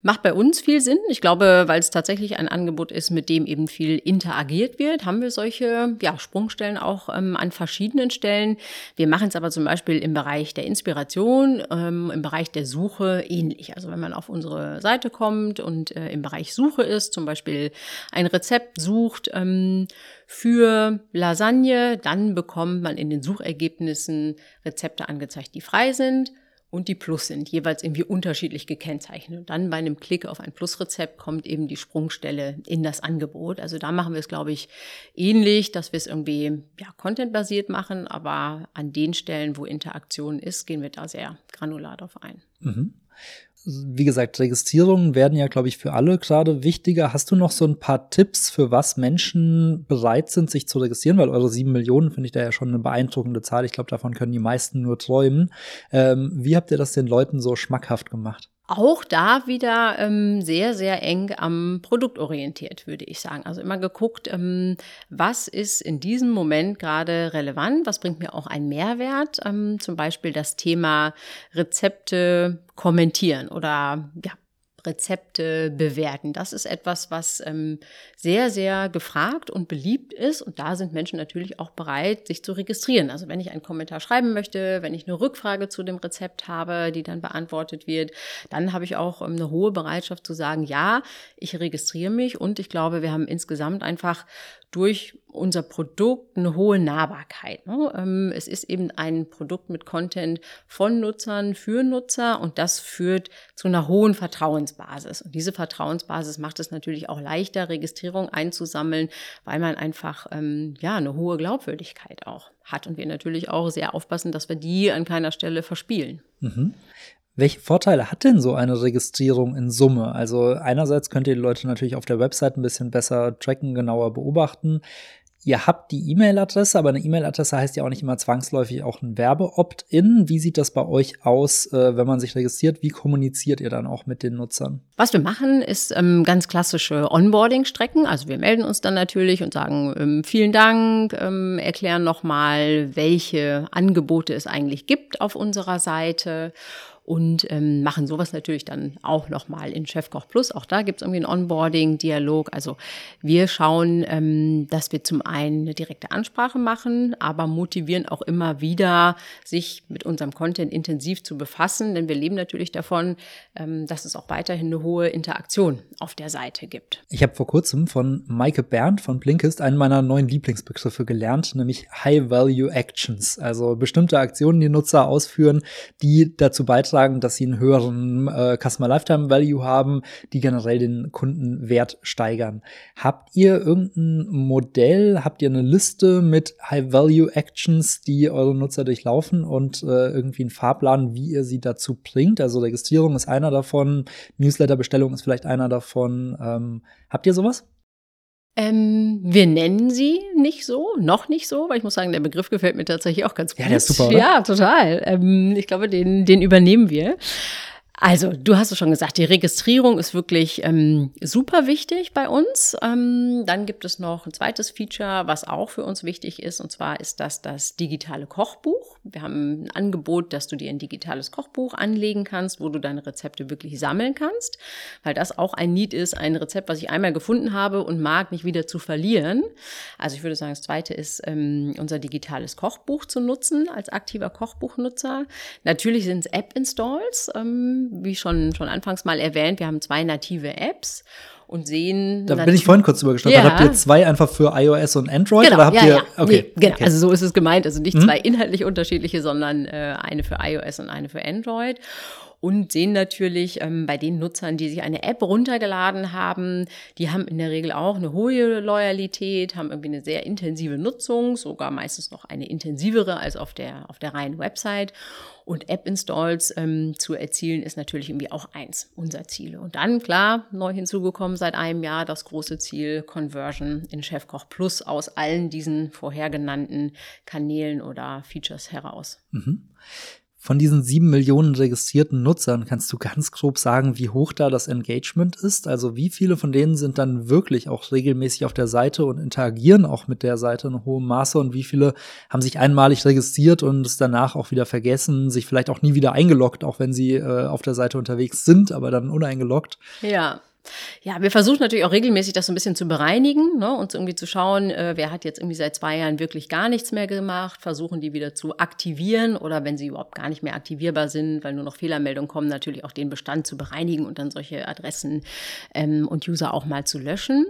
Macht bei uns viel Sinn. Ich glaube, weil es tatsächlich ein Angebot ist, mit dem eben viel interagiert wird, haben wir solche ja, Sprungstellen auch ähm, an verschiedenen Stellen. Wir machen es aber zum Beispiel im Bereich der Inspiration, ähm, im Bereich der Suche ähnlich. Also wenn man auf unsere Seite kommt und äh, im Bereich Suche ist, zum Beispiel ein Rezept sucht ähm, für Lasagne, dann bekommt man in den Suchergebnissen Rezepte angezeigt, die frei sind und die Plus sind, jeweils irgendwie unterschiedlich gekennzeichnet. Und dann bei einem Klick auf ein Plus-Rezept kommt eben die Sprungstelle in das Angebot. Also da machen wir es, glaube ich, ähnlich, dass wir es irgendwie ja, contentbasiert machen, aber an den Stellen, wo Interaktion ist, gehen wir da sehr granular drauf ein. Mhm. Wie gesagt, Registrierungen werden ja, glaube ich, für alle gerade wichtiger. Hast du noch so ein paar Tipps, für was Menschen bereit sind, sich zu registrieren? Weil eure sieben Millionen finde ich da ja schon eine beeindruckende Zahl. Ich glaube, davon können die meisten nur träumen. Ähm, wie habt ihr das den Leuten so schmackhaft gemacht? Auch da wieder ähm, sehr, sehr eng am Produkt orientiert, würde ich sagen. Also immer geguckt, ähm, was ist in diesem Moment gerade relevant, was bringt mir auch einen Mehrwert. Ähm, zum Beispiel das Thema Rezepte kommentieren oder ja, Rezepte bewerten. Das ist etwas, was ähm, sehr, sehr gefragt und beliebt ist. Und da sind Menschen natürlich auch bereit, sich zu registrieren. Also wenn ich einen Kommentar schreiben möchte, wenn ich eine Rückfrage zu dem Rezept habe, die dann beantwortet wird, dann habe ich auch ähm, eine hohe Bereitschaft zu sagen, ja, ich registriere mich. Und ich glaube, wir haben insgesamt einfach durch unser Produkt eine hohe Nahbarkeit. Ne? Ähm, es ist eben ein Produkt mit Content von Nutzern für Nutzer und das führt zu einer hohen Vertrauensbasis. Und diese Vertrauensbasis macht es natürlich auch leichter, Registrierung einzusammeln, weil man einfach ähm, ja eine hohe Glaubwürdigkeit auch hat. Und wir natürlich auch sehr aufpassen, dass wir die an keiner Stelle verspielen. Mhm. Welche Vorteile hat denn so eine Registrierung in Summe? Also einerseits könnt ihr die Leute natürlich auf der Website ein bisschen besser tracken, genauer beobachten. Ihr habt die E-Mail-Adresse, aber eine E-Mail-Adresse heißt ja auch nicht immer zwangsläufig auch ein Werbe-Opt-in. Wie sieht das bei euch aus, äh, wenn man sich registriert? Wie kommuniziert ihr dann auch mit den Nutzern? Was wir machen, ist ähm, ganz klassische Onboarding-Strecken. Also wir melden uns dann natürlich und sagen ähm, vielen Dank, ähm, erklären nochmal, welche Angebote es eigentlich gibt auf unserer Seite. Und ähm, machen sowas natürlich dann auch nochmal in Chefkoch Plus. Auch da gibt es irgendwie einen Onboarding-Dialog. Also wir schauen, ähm, dass wir zum einen eine direkte Ansprache machen, aber motivieren auch immer wieder, sich mit unserem Content intensiv zu befassen. Denn wir leben natürlich davon, ähm, dass es auch weiterhin eine hohe Interaktion auf der Seite gibt. Ich habe vor kurzem von Maike Berndt von Blinkist einen meiner neuen Lieblingsbegriffe gelernt, nämlich High-Value-Actions. Also bestimmte Aktionen, die Nutzer ausführen, die dazu beitragen, dass sie einen höheren äh, Customer Lifetime Value haben, die generell den Kundenwert steigern. Habt ihr irgendein Modell, habt ihr eine Liste mit High-Value-Actions, die eure Nutzer durchlaufen und äh, irgendwie einen Fahrplan, wie ihr sie dazu bringt? Also Registrierung ist einer davon, Newsletter-Bestellung ist vielleicht einer davon. Ähm, habt ihr sowas? Ähm, wir nennen sie nicht so, noch nicht so, weil ich muss sagen, der Begriff gefällt mir tatsächlich auch ganz gut. Ja, der ist super, oder? Ja, total. Ähm, ich glaube, den, den übernehmen wir. Also, du hast es schon gesagt, die Registrierung ist wirklich ähm, super wichtig bei uns. Ähm, dann gibt es noch ein zweites Feature, was auch für uns wichtig ist, und zwar ist das das digitale Kochbuch. Wir haben ein Angebot, dass du dir ein digitales Kochbuch anlegen kannst, wo du deine Rezepte wirklich sammeln kannst, weil das auch ein Need ist, ein Rezept, was ich einmal gefunden habe und mag, nicht wieder zu verlieren. Also ich würde sagen, das zweite ist, ähm, unser digitales Kochbuch zu nutzen als aktiver Kochbuchnutzer. Natürlich sind es App-Installs, ähm, wie schon, schon anfangs mal erwähnt, wir haben zwei native Apps und sehen. Da bin ich vorhin kurz drüber gestolpert. Ja. Habt ihr zwei einfach für iOS und Android? Genau, oder habt ja, ihr, ja. Okay, Nee, genau. Okay. Also so ist es gemeint. Also nicht Mhm. zwei inhaltlich unterschiedliche, sondern äh, eine für iOS und eine für Android. Und sehen natürlich ähm, bei den Nutzern, die sich eine App runtergeladen haben, die haben in der Regel auch eine hohe Loyalität, haben irgendwie eine sehr intensive Nutzung, sogar meistens noch eine intensivere als auf der, auf der reinen Website. Und App-Installs ähm, zu erzielen, ist natürlich irgendwie auch eins unserer Ziele. Und dann, klar, neu hinzugekommen seit einem Jahr das große Ziel Conversion in Chefkoch Plus aus allen diesen vorher genannten Kanälen oder Features heraus. Mhm. Von diesen sieben Millionen registrierten Nutzern kannst du ganz grob sagen, wie hoch da das Engagement ist? Also wie viele von denen sind dann wirklich auch regelmäßig auf der Seite und interagieren auch mit der Seite in hohem Maße? Und wie viele haben sich einmalig registriert und es danach auch wieder vergessen, sich vielleicht auch nie wieder eingeloggt, auch wenn sie äh, auf der Seite unterwegs sind, aber dann uneingeloggt? Ja. Ja, wir versuchen natürlich auch regelmäßig, das so ein bisschen zu bereinigen, ne, und irgendwie zu schauen, äh, wer hat jetzt irgendwie seit zwei Jahren wirklich gar nichts mehr gemacht, versuchen die wieder zu aktivieren oder wenn sie überhaupt gar nicht mehr aktivierbar sind, weil nur noch Fehlermeldungen kommen, natürlich auch den Bestand zu bereinigen und dann solche Adressen ähm, und User auch mal zu löschen.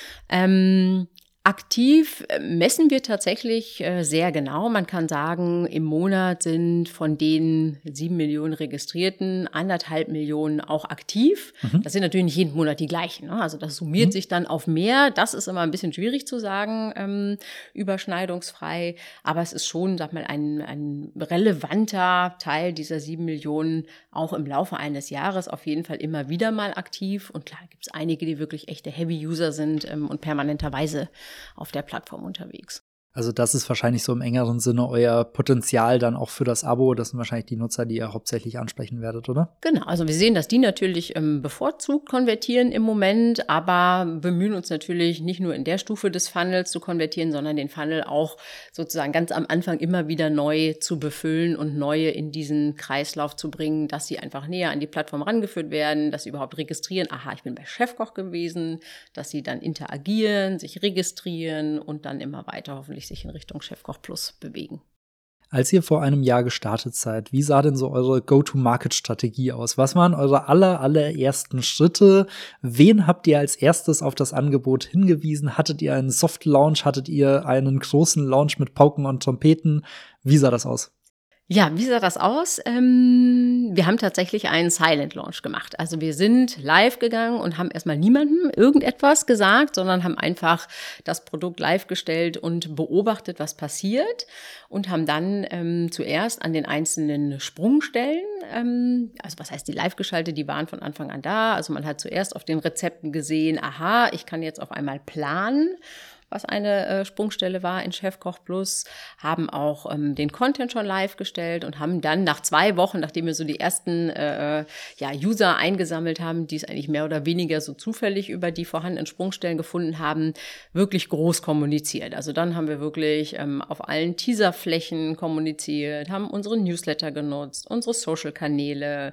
Ähm, Aktiv messen wir tatsächlich äh, sehr genau. Man kann sagen, im Monat sind von den sieben Millionen Registrierten anderthalb Millionen auch aktiv. Mhm. Das sind natürlich nicht jeden Monat die gleichen, ne? Also das summiert mhm. sich dann auf mehr. Das ist immer ein bisschen schwierig zu sagen, ähm, überschneidungsfrei. Aber es ist schon, sag mal, ein, ein relevanter Teil dieser sieben Millionen auch im Laufe eines Jahres auf jeden Fall immer wieder mal aktiv. Und klar, gibt es einige, die wirklich echte Heavy-User sind ähm, und permanenterweise auf der Plattform unterwegs. Also das ist wahrscheinlich so im engeren Sinne euer Potenzial dann auch für das Abo. Das sind wahrscheinlich die Nutzer, die ihr hauptsächlich ansprechen werdet, oder? Genau, also wir sehen, dass die natürlich ähm, bevorzugt konvertieren im Moment, aber bemühen uns natürlich nicht nur in der Stufe des Funnels zu konvertieren, sondern den Funnel auch sozusagen ganz am Anfang immer wieder neu zu befüllen und neue in diesen Kreislauf zu bringen, dass sie einfach näher an die Plattform rangeführt werden, dass sie überhaupt registrieren, aha, ich bin bei Chefkoch gewesen, dass sie dann interagieren, sich registrieren und dann immer weiter hoffentlich sich in Richtung Chefkoch Plus bewegen. Als ihr vor einem Jahr gestartet seid, wie sah denn so eure Go-to-Market-Strategie aus? Was waren eure aller, allerersten Schritte? Wen habt ihr als erstes auf das Angebot hingewiesen? Hattet ihr einen Soft-Launch? Hattet ihr einen großen Launch mit Pauken und Trompeten? Wie sah das aus? Ja, wie sah das aus? Ähm, wir haben tatsächlich einen Silent Launch gemacht. Also wir sind live gegangen und haben erstmal niemandem irgendetwas gesagt, sondern haben einfach das Produkt live gestellt und beobachtet, was passiert und haben dann ähm, zuerst an den einzelnen Sprungstellen, ähm, also was heißt die live geschaltet, die waren von Anfang an da. Also man hat zuerst auf den Rezepten gesehen, aha, ich kann jetzt auf einmal planen, was eine äh, Sprungstelle war in Chefkoch Plus, haben auch ähm, den Content schon live gestellt und haben dann nach zwei Wochen, nachdem wir so die ersten äh, ja, User eingesammelt haben, die es eigentlich mehr oder weniger so zufällig über die vorhandenen Sprungstellen gefunden haben, wirklich groß kommuniziert. Also dann haben wir wirklich ähm, auf allen Teaserflächen kommuniziert, haben unsere Newsletter genutzt, unsere Social-Kanäle,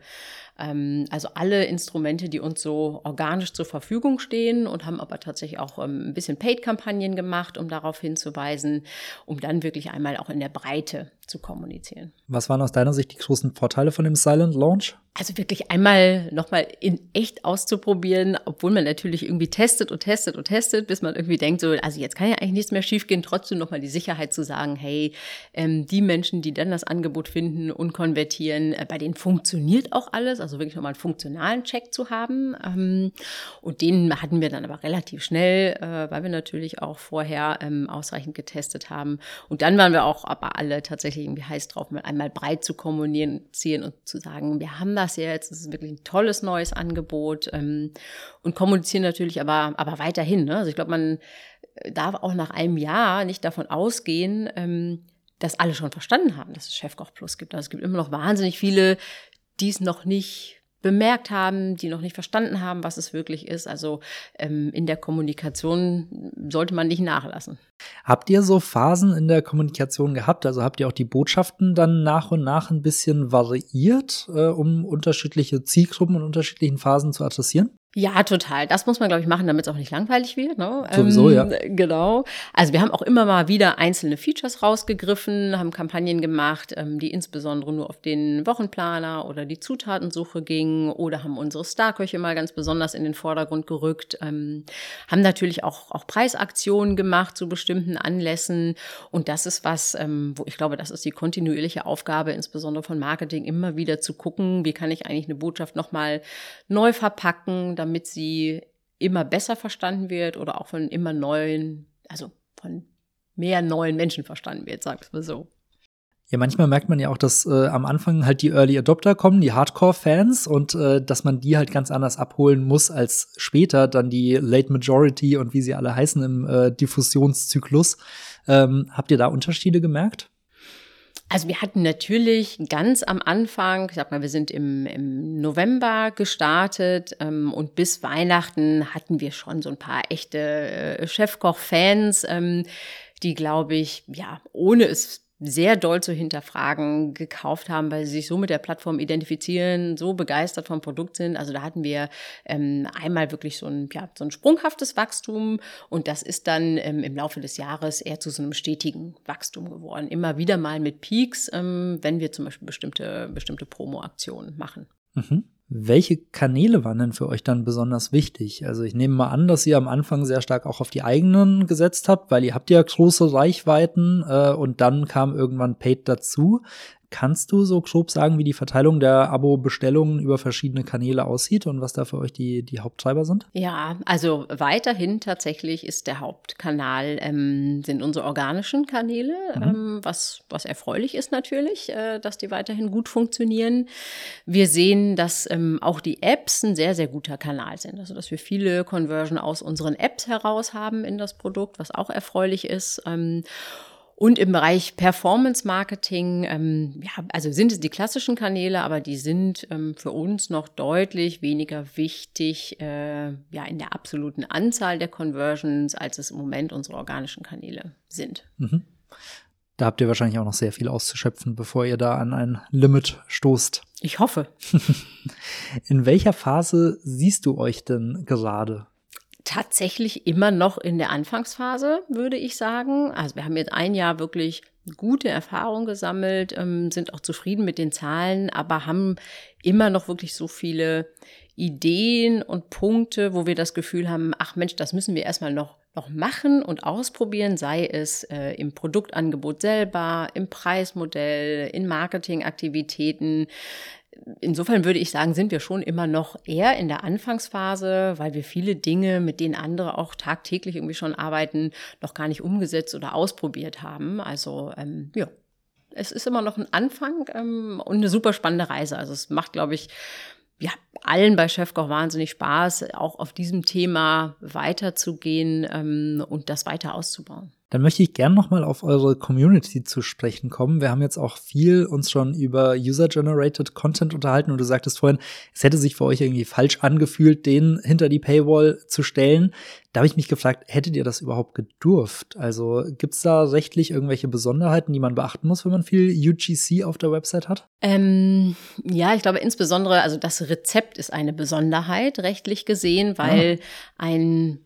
also alle Instrumente, die uns so organisch zur Verfügung stehen und haben aber tatsächlich auch ein bisschen Paid-Kampagnen gemacht, um darauf hinzuweisen, um dann wirklich einmal auch in der Breite zu kommunizieren. Was waren aus deiner Sicht die großen Vorteile von dem Silent Launch? Also wirklich einmal nochmal in echt auszuprobieren, obwohl man natürlich irgendwie testet und testet und testet, bis man irgendwie denkt, so, also jetzt kann ja eigentlich nichts mehr schiefgehen, trotzdem nochmal die Sicherheit zu sagen, hey, ähm, die Menschen, die dann das Angebot finden und konvertieren, äh, bei denen funktioniert auch alles, also wirklich nochmal einen funktionalen Check zu haben. Ähm, und den hatten wir dann aber relativ schnell, äh, weil wir natürlich auch vorher ähm, ausreichend getestet haben. Und dann waren wir auch aber alle tatsächlich irgendwie heiß drauf, mal einmal breit zu kommunizieren und zu sagen, wir haben das jetzt, es ist wirklich ein tolles neues Angebot, ähm, und kommunizieren natürlich aber, aber weiterhin. Ne? Also ich glaube, man darf auch nach einem Jahr nicht davon ausgehen, ähm, dass alle schon verstanden haben, dass es Chefkoch Plus gibt. Also es gibt immer noch wahnsinnig viele, die es noch nicht bemerkt haben, die noch nicht verstanden haben, was es wirklich ist. Also ähm, in der Kommunikation sollte man nicht nachlassen. Habt ihr so Phasen in der Kommunikation gehabt? Also habt ihr auch die Botschaften dann nach und nach ein bisschen variiert, äh, um unterschiedliche Zielgruppen und unterschiedlichen Phasen zu adressieren? Ja, total. Das muss man, glaube ich, machen, damit es auch nicht langweilig wird. Ne? Sowieso, ähm, ja. Genau. Also wir haben auch immer mal wieder einzelne Features rausgegriffen, haben Kampagnen gemacht, ähm, die insbesondere nur auf den Wochenplaner oder die Zutatensuche gingen oder haben unsere Starköche mal ganz besonders in den Vordergrund gerückt, ähm, haben natürlich auch, auch Preisaktionen gemacht zu bestimmten Anlässen. Und das ist was, ähm, wo ich glaube, das ist die kontinuierliche Aufgabe, insbesondere von Marketing, immer wieder zu gucken, wie kann ich eigentlich eine Botschaft nochmal neu verpacken, damit sie immer besser verstanden wird oder auch von immer neuen, also von mehr neuen Menschen verstanden wird, sag's mal so. Ja, manchmal merkt man ja auch, dass äh, am Anfang halt die Early Adopter kommen, die Hardcore-Fans, und äh, dass man die halt ganz anders abholen muss als später dann die Late Majority und wie sie alle heißen im äh, Diffusionszyklus. Ähm, habt ihr da Unterschiede gemerkt? Also wir hatten natürlich ganz am Anfang, ich sag mal, wir sind im, im November gestartet ähm, und bis Weihnachten hatten wir schon so ein paar echte äh, Chefkoch-Fans, ähm, die, glaube ich, ja, ohne es sehr doll zu hinterfragen, gekauft haben, weil sie sich so mit der Plattform identifizieren, so begeistert vom Produkt sind. Also da hatten wir ähm, einmal wirklich so ein, ja, so ein sprunghaftes Wachstum und das ist dann ähm, im Laufe des Jahres eher zu so einem stetigen Wachstum geworden. Immer wieder mal mit Peaks, ähm, wenn wir zum Beispiel bestimmte, bestimmte Promo-Aktionen machen. Mhm. Welche Kanäle waren denn für euch dann besonders wichtig? Also ich nehme mal an, dass ihr am Anfang sehr stark auch auf die eigenen gesetzt habt, weil ihr habt ja große Reichweiten äh, und dann kam irgendwann Paid dazu. Kannst du so grob sagen, wie die Verteilung der Abo-Bestellungen über verschiedene Kanäle aussieht und was da für euch die, die Haupttreiber sind? Ja, also weiterhin tatsächlich ist der Hauptkanal, ähm, sind unsere organischen Kanäle, mhm. ähm, was, was erfreulich ist natürlich, äh, dass die weiterhin gut funktionieren. Wir sehen, dass ähm, auch die Apps ein sehr, sehr guter Kanal sind. Also dass wir viele Conversion aus unseren Apps heraus haben in das Produkt, was auch erfreulich ist. Ähm, Und im Bereich Performance Marketing, ähm, ja, also sind es die klassischen Kanäle, aber die sind ähm, für uns noch deutlich weniger wichtig, äh, ja, in der absoluten Anzahl der Conversions, als es im Moment unsere organischen Kanäle sind. Mhm. Da habt ihr wahrscheinlich auch noch sehr viel auszuschöpfen, bevor ihr da an ein Limit stoßt. Ich hoffe. In welcher Phase siehst du euch denn gerade? Tatsächlich immer noch in der Anfangsphase, würde ich sagen. Also wir haben jetzt ein Jahr wirklich gute Erfahrungen gesammelt, ähm, sind auch zufrieden mit den Zahlen, aber haben immer noch wirklich so viele Ideen und Punkte, wo wir das Gefühl haben, ach Mensch, das müssen wir erstmal noch, noch machen und ausprobieren, sei es äh, im Produktangebot selber, im Preismodell, in Marketingaktivitäten. Insofern würde ich sagen, sind wir schon immer noch eher in der Anfangsphase, weil wir viele Dinge, mit denen andere auch tagtäglich irgendwie schon arbeiten, noch gar nicht umgesetzt oder ausprobiert haben. Also ähm, ja, es ist immer noch ein Anfang ähm, und eine super spannende Reise. Also es macht, glaube ich, ja, allen bei Chefkoch wahnsinnig Spaß, auch auf diesem Thema weiterzugehen ähm, und das weiter auszubauen. Dann möchte ich gerne noch mal auf eure Community zu sprechen kommen. Wir haben jetzt auch viel uns schon über User-Generated Content unterhalten und du sagtest vorhin, es hätte sich für euch irgendwie falsch angefühlt, den hinter die Paywall zu stellen. Da habe ich mich gefragt, hättet ihr das überhaupt gedurft? Also gibt's da rechtlich irgendwelche Besonderheiten, die man beachten muss, wenn man viel U G C auf der Website hat? Ähm, ja, ich glaube insbesondere, also das Rezept ist eine Besonderheit rechtlich gesehen, weil ah. ein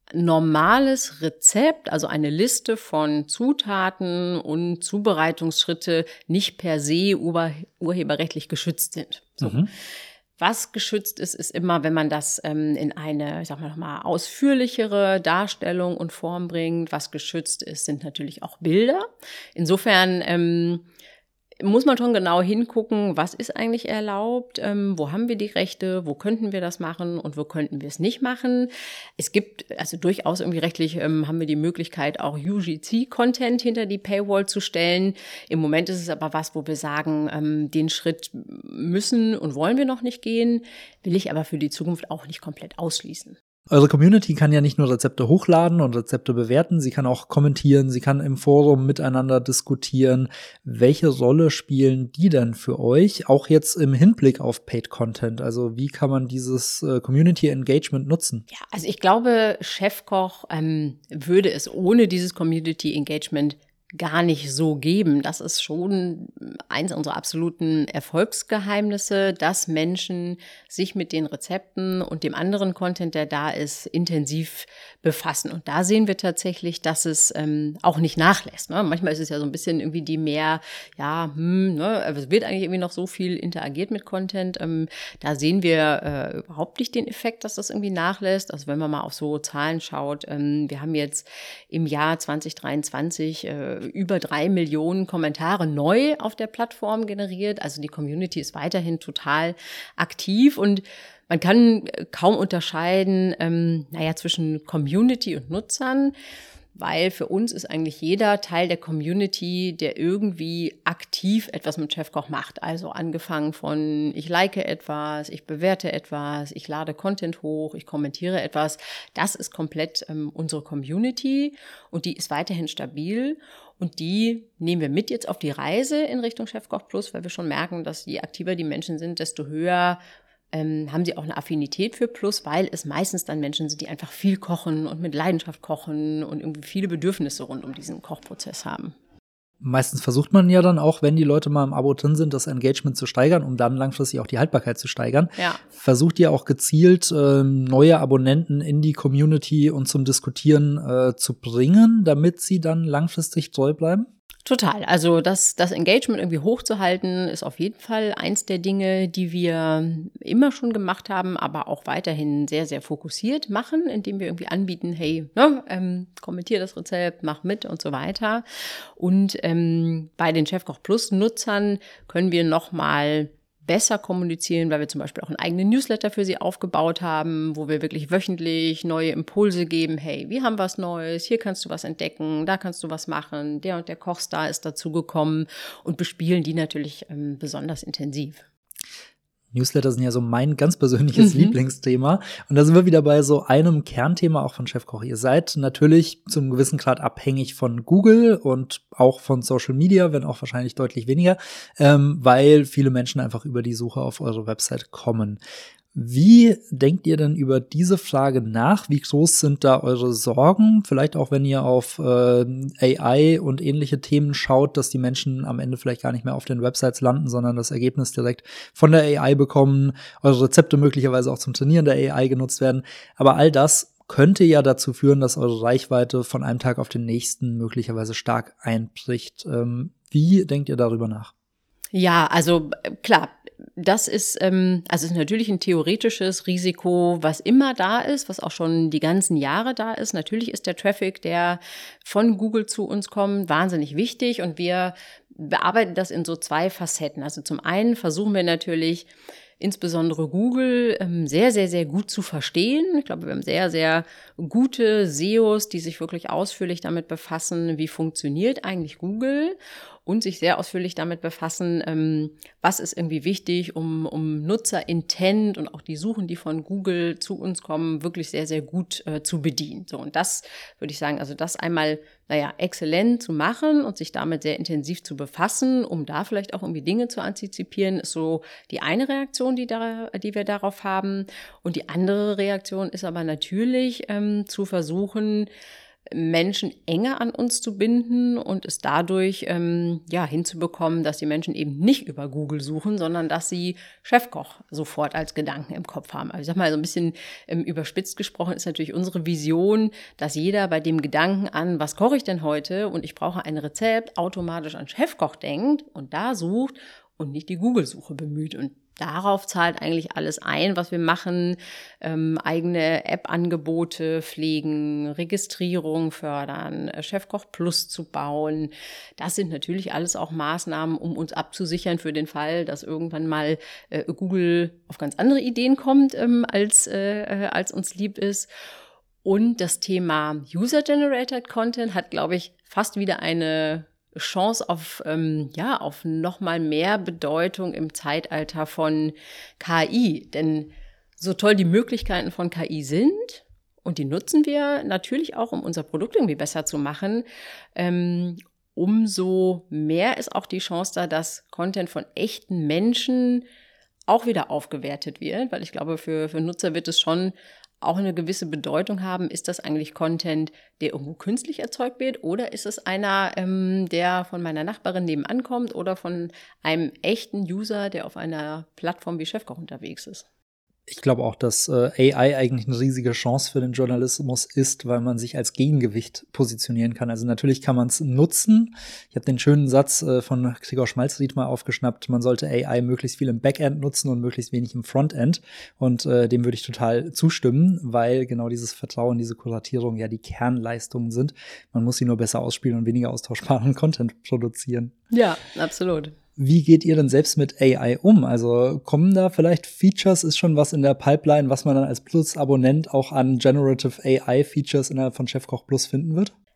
normales Rezept, also eine Liste von Zutaten und Zubereitungsschritte nicht per se ur- urheberrechtlich geschützt sind. So. Mhm. Was geschützt ist, ist immer, wenn man das ähm, in eine, ich sag mal nochmal, ausführlichere Darstellung und Form bringt. Was geschützt ist, sind natürlich auch Bilder. Insofern ähm, muss man schon genau hingucken, was ist eigentlich erlaubt, ähm, wo haben wir die Rechte, wo könnten wir das machen und wo könnten wir es nicht machen. Es gibt also durchaus irgendwie rechtlich, ähm, haben wir die Möglichkeit, auch U G C-Content hinter die Paywall zu stellen. Im Moment ist es aber was, wo wir sagen, ähm, den Schritt müssen und wollen wir noch nicht gehen, will ich aber für die Zukunft auch nicht komplett ausschließen. Eure Community kann ja nicht nur Rezepte hochladen und Rezepte bewerten, sie kann auch kommentieren, sie kann im Forum miteinander diskutieren. Welche Rolle spielen die denn für euch, auch jetzt im Hinblick auf Paid Content? Also wie kann man dieses äh, Community Engagement nutzen? Ja, also ich glaube, Chefkoch ähm, würde es ohne dieses Community Engagement gar nicht so geben. Das ist schon eins unserer absoluten Erfolgsgeheimnisse, dass Menschen sich mit den Rezepten und dem anderen Content, der da ist, intensiv befassen. Und da sehen wir tatsächlich, dass es ähm, auch nicht nachlässt. Ne? Manchmal ist es ja so ein bisschen irgendwie die mehr, ja, hm, ne, es wird eigentlich irgendwie noch so viel interagiert mit Content. Ähm, da sehen wir äh, überhaupt nicht den Effekt, dass das irgendwie nachlässt. Also wenn man mal auf so Zahlen schaut, ähm, wir haben jetzt im Jahr zwanzig dreiundzwanzig äh, über drei Millionen Kommentare neu auf der Plattform generiert. Also die Community ist weiterhin total aktiv und man kann kaum unterscheiden, ähm, naja, zwischen Community und Nutzern. weil für uns ist eigentlich jeder Teil der Community, der irgendwie aktiv etwas mit Chefkoch macht. Also angefangen von ich like etwas, ich bewerte etwas, ich lade Content hoch, ich kommentiere etwas. Das ist komplett ähm, unsere Community und die ist weiterhin stabil. Und die nehmen wir mit jetzt auf die Reise in Richtung Chefkoch Plus, weil wir schon merken, dass je aktiver die Menschen sind, desto höher ähm, haben sie auch eine Affinität für Plus, weil es meistens dann Menschen sind, die einfach viel kochen und mit Leidenschaft kochen und irgendwie viele Bedürfnisse rund um diesen Kochprozess haben. Meistens versucht man ja dann auch, wenn die Leute mal im Abo drin sind, das Engagement zu steigern, um dann langfristig auch die Haltbarkeit zu steigern. Ja. Versucht ihr auch gezielt, äh, neue Abonnenten in die Community und zum Diskutieren äh, zu bringen, damit sie dann langfristig treu bleiben? Total. Also das, das Engagement irgendwie hochzuhalten, ist auf jeden Fall eins der Dinge, die wir immer schon gemacht haben, aber auch weiterhin sehr, sehr fokussiert machen, indem wir irgendwie anbieten, hey, ne, ähm, kommentier das Rezept, mach mit und so weiter. Und ähm, bei den Chefkoch Plus Nutzern können wir noch mal besser kommunizieren, weil wir zum Beispiel auch einen eigenen Newsletter für sie aufgebaut haben, wo wir wirklich wöchentlich neue Impulse geben. Hey, wir haben was Neues, hier kannst du was entdecken, da kannst du was machen, der und der Kochstar ist dazugekommen und bespielen die natürlich ähm, besonders intensiv. Newsletter sind ja so mein ganz persönliches mhm. Lieblingsthema. Und da sind wir wieder bei so einem Kernthema auch von Chefkoch. Ihr seid natürlich zu einem gewissen Grad abhängig von Google und auch von Social Media, wenn auch wahrscheinlich deutlich weniger, ähm, weil viele Menschen einfach über die Suche auf eure Website kommen. Wie denkt ihr denn über diese Frage nach? Wie groß sind da eure Sorgen? Vielleicht auch, wenn ihr auf äh, A I und ähnliche Themen schaut, dass die Menschen am Ende vielleicht gar nicht mehr auf den Websites landen, sondern das Ergebnis direkt von der A I bekommen, eure Rezepte möglicherweise auch zum Trainieren der A I genutzt werden. Aber all das könnte ja dazu führen, dass eure Reichweite von einem Tag auf den nächsten möglicherweise stark einbricht. Ähm, wie denkt ihr darüber nach? Ja, also klar, das ist ähm, also ist natürlich ein theoretisches Risiko, was immer da ist, was auch schon die ganzen Jahre da ist. Natürlich ist der Traffic, der von Google zu uns kommt, wahnsinnig wichtig und wir bearbeiten das in so zwei Facetten. Also zum einen versuchen wir natürlich insbesondere Google ähm, sehr, sehr, sehr gut zu verstehen. Ich glaube, wir haben sehr, sehr gute S E Os, die sich wirklich ausführlich damit befassen, wie funktioniert eigentlich Google und sich sehr ausführlich damit befassen, ähm, was ist irgendwie wichtig, um, um Nutzerintent und auch die Suchen, die von Google zu uns kommen, wirklich sehr, sehr gut äh, zu bedienen. So, und das würde ich sagen, also das einmal, naja, exzellent zu machen und sich damit sehr intensiv zu befassen, um da vielleicht auch irgendwie Dinge zu antizipieren, ist so die eine Reaktion, die, da, die wir darauf haben. Und die andere Reaktion ist aber natürlich ähm, zu versuchen, Menschen enger an uns zu binden und es dadurch ähm, ja hinzubekommen, dass die Menschen eben nicht über Google suchen, sondern dass sie Chefkoch sofort als Gedanken im Kopf haben. Also ich sag mal, so ein bisschen ähm, überspitzt gesprochen ist natürlich unsere Vision, dass jeder bei dem Gedanken an, was koche ich denn heute und ich brauche ein Rezept, automatisch an Chefkoch denkt und da sucht und nicht die Google-Suche bemüht. Und darauf zahlt eigentlich alles ein, was wir machen, ähm, eigene App-Angebote pflegen, Registrierung fördern, Chefkoch Plus zu bauen. Das sind natürlich alles auch Maßnahmen, um uns abzusichern für den Fall, dass irgendwann mal äh, Google auf ganz andere Ideen kommt, ähm, als, äh, als uns lieb ist. Und das Thema User-Generated Content hat, glaube ich, fast wieder eine Chance auf, ähm, ja, auf noch mal mehr Bedeutung im Zeitalter von K I. Denn so toll die Möglichkeiten von K I sind, und die nutzen wir natürlich auch, um unser Produkt irgendwie besser zu machen, ähm, umso mehr ist auch die Chance da, dass Content von echten Menschen auch wieder aufgewertet wird. Weil ich glaube, für, für Nutzer wird es schon auch eine gewisse Bedeutung haben. Ist das eigentlich Content, der irgendwo künstlich erzeugt wird, oder ist es einer, ähm, der von meiner Nachbarin nebenan kommt oder von einem echten User, der auf einer Plattform wie Chefkoch unterwegs ist? Ich glaube auch, dass äh, A I eigentlich eine riesige Chance für den Journalismus ist, weil man sich als Gegengewicht positionieren kann. Also natürlich kann man es nutzen. Ich habe den schönen Satz äh, von Gregor Schmalzried mal aufgeschnappt, man sollte A I möglichst viel im Backend nutzen und möglichst wenig im Frontend. Und äh, dem würde ich total zustimmen, weil genau dieses Vertrauen, diese Kuratierung ja die Kernleistungen sind. Man muss sie nur besser ausspielen und weniger austauschbaren Content produzieren. Ja, absolut. Wie geht ihr denn selbst mit A I um? Also kommen da vielleicht Features, ist schon was in der Pipeline, was man dann als Plus-Abonnent auch an Generative A I-Features innerhalb von Chefkoch Plus finden wird?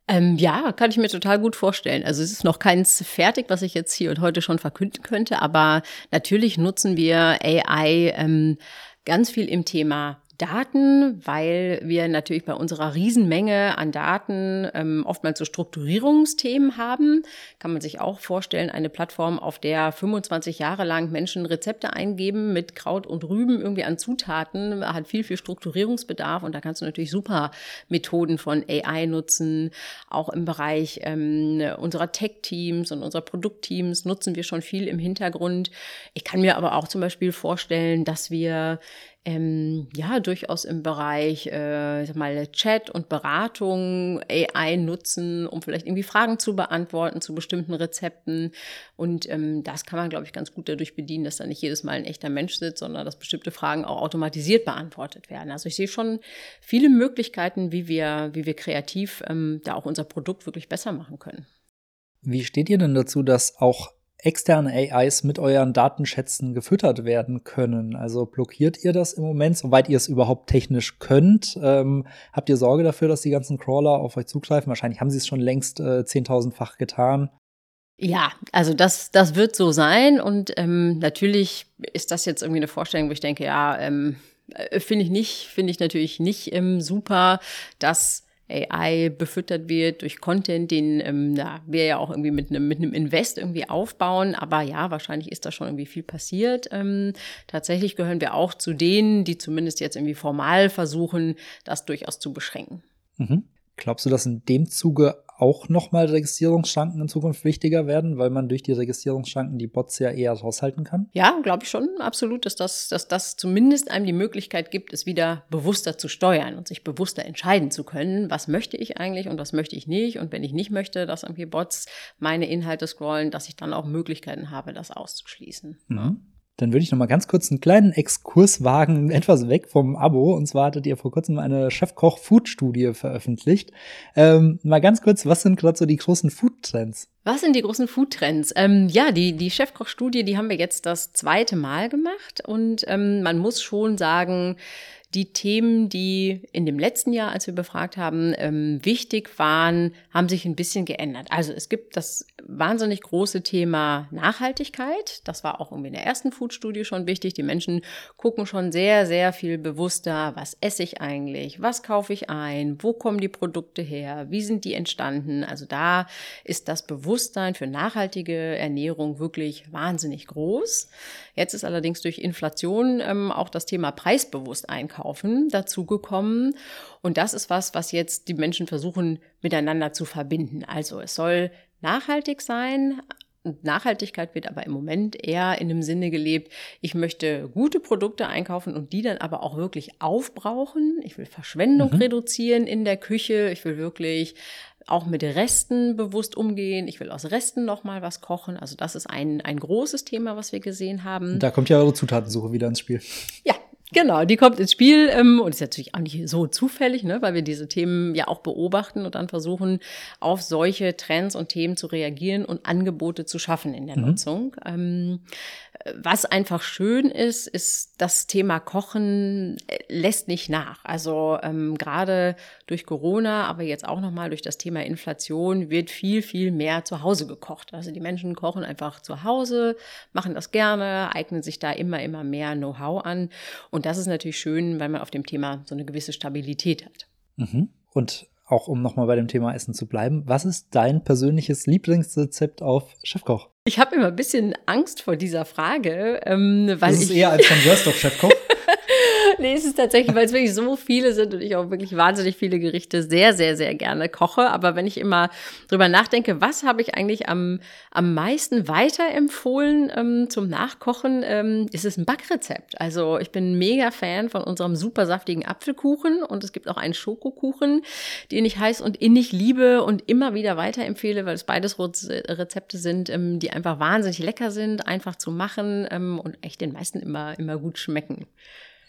Ähm, ja, kann ich mir total gut vorstellen. Also es ist noch keins fertig, was ich jetzt hier und heute schon verkünden könnte, aber natürlich nutzen wir A I ähm, ganz viel im Thema Daten, weil wir natürlich bei unserer Riesenmenge an Daten ähm, oftmals so Strukturierungsthemen haben. Kann man sich auch vorstellen, eine Plattform, auf der fünfundzwanzig Jahre lang Menschen Rezepte eingeben mit Kraut und Rüben irgendwie an Zutaten, hat viel, viel Strukturierungsbedarf und da kannst du natürlich super Methoden von A I nutzen. Auch im Bereich ähm, unserer Tech-Teams und unserer Produktteams nutzen wir schon viel im Hintergrund. Ich kann mir aber auch zum Beispiel vorstellen, dass wir Ähm, ja, durchaus im Bereich äh, sag mal, Chat und Beratung A I nutzen, um vielleicht irgendwie Fragen zu beantworten zu bestimmten Rezepten. Und ähm, das kann man, glaube ich, ganz gut dadurch bedienen, dass da nicht jedes Mal ein echter Mensch sitzt, sondern dass bestimmte Fragen auch automatisiert beantwortet werden. Also ich sehe schon viele Möglichkeiten, wie wir, wie wir kreativ ähm, da auch unser Produkt wirklich besser machen können. Wie steht ihr denn dazu, dass auch externe A Is mit euren Datenschätzen gefüttert werden können? Also blockiert ihr das im Moment, soweit ihr es überhaupt technisch könnt? Ähm, habt ihr Sorge dafür, dass die ganzen Crawler auf euch zugreifen? Wahrscheinlich haben sie es schon längst äh, zehntausendfach getan. Ja, also das, das wird so sein und ähm, natürlich ist das jetzt irgendwie eine Vorstellung, wo ich denke, ja, ähm, finde ich nicht, finde ich natürlich nicht ähm, super, dass A I befüttert wird durch Content, den ähm, ja, wir ja auch irgendwie mit einem mit einem Invest irgendwie aufbauen. Aber ja, wahrscheinlich ist da schon irgendwie viel passiert. Ähm, tatsächlich gehören wir auch zu denen, die zumindest jetzt irgendwie formal versuchen, das durchaus zu beschränken. Mhm. Glaubst du, dass in dem Zuge auch nochmal Registrierungsschranken in Zukunft wichtiger werden, weil man durch die Registrierungsschranken die Bots ja eher raushalten kann? Ja, glaube ich schon absolut, dass das, dass das zumindest einem die Möglichkeit gibt, es wieder bewusster zu steuern und sich bewusster entscheiden zu können, was möchte ich eigentlich und was möchte ich nicht. Und wenn ich nicht möchte, dass irgendwie Bots meine Inhalte scrollen, dass ich dann auch Möglichkeiten habe, das auszuschließen. Mhm. Dann würde ich noch mal ganz kurz einen kleinen Exkurs wagen, etwas weg vom Abo. Und zwar hattet ihr vor kurzem eine Chefkoch-Food-Studie veröffentlicht. Ähm, mal ganz kurz, was sind gerade so die großen Food-Trends? Was sind die großen Food-Trends? Ähm, ja, die, die Chefkoch-Studie, die haben wir jetzt das zweite Mal gemacht. Und ähm, man muss schon sagen, die Themen, die in dem letzten Jahr, als wir befragt haben, ähm, wichtig waren, haben sich ein bisschen geändert. Also es gibt das wahnsinnig große Thema Nachhaltigkeit. Das war auch irgendwie in der ersten Food-Studie schon wichtig. Die Menschen gucken schon sehr, sehr viel bewusster, was esse ich eigentlich, was kaufe ich ein, wo kommen die Produkte her, wie sind die entstanden. Also da ist das Bewusstsein für nachhaltige Ernährung wirklich wahnsinnig groß. Jetzt ist allerdings durch Inflation ähm, auch das Thema preisbewusst einkaufen dazugekommen. Und das ist was, was jetzt die Menschen versuchen miteinander zu verbinden. Also es soll nachhaltig sein. Nachhaltigkeit wird aber im Moment eher in dem Sinne gelebt, ich möchte gute Produkte einkaufen und die dann aber auch wirklich aufbrauchen. Ich will Verschwendung mhm. reduzieren in der Küche. Ich will wirklich auch mit Resten bewusst umgehen. Ich will aus Resten noch mal was kochen. Also das ist ein, ein großes Thema, was wir gesehen haben. Und da kommt ja eure Zutatensuche wieder ins Spiel. Ja. Genau, die kommt ins Spiel ähm, und ist natürlich auch nicht so zufällig, ne, weil wir diese Themen ja auch beobachten und dann versuchen, auf solche Trends und Themen zu reagieren und Angebote zu schaffen in der mhm. Nutzung. Ähm, was einfach schön ist, ist, das Thema Kochen lässt nicht nach. Also ähm, gerade durch Corona, aber jetzt auch nochmal durch das Thema Inflation wird viel, viel mehr zu Hause gekocht. Also die Menschen kochen einfach zu Hause, machen das gerne, eignen sich da immer, immer mehr Know-how an. Und das ist natürlich schön, weil man auf dem Thema so eine gewisse Stabilität hat. Mhm. Und auch um nochmal bei dem Thema Essen zu bleiben, was ist dein persönliches Lieblingsrezept auf Chefkoch? Ich habe immer ein bisschen Angst vor dieser Frage, ähm, weil das ist ich eher als von Worst of Chefkoch. Nee, es ist tatsächlich, weil es wirklich so viele sind und ich auch wirklich wahnsinnig viele Gerichte sehr, sehr, sehr gerne koche. Aber wenn ich immer drüber nachdenke, was habe ich eigentlich am, am meisten weiterempfohlen ähm, zum Nachkochen, ähm, ist es ein Backrezept. Also ich bin mega Fan von unserem super saftigen Apfelkuchen und es gibt auch einen Schokokuchen, den ich heiß und innig liebe und immer wieder weiterempfehle, weil es beides Rezepte sind, ähm, die einfach wahnsinnig lecker sind, einfach zu machen ähm, und echt den meisten immer, immer gut schmecken.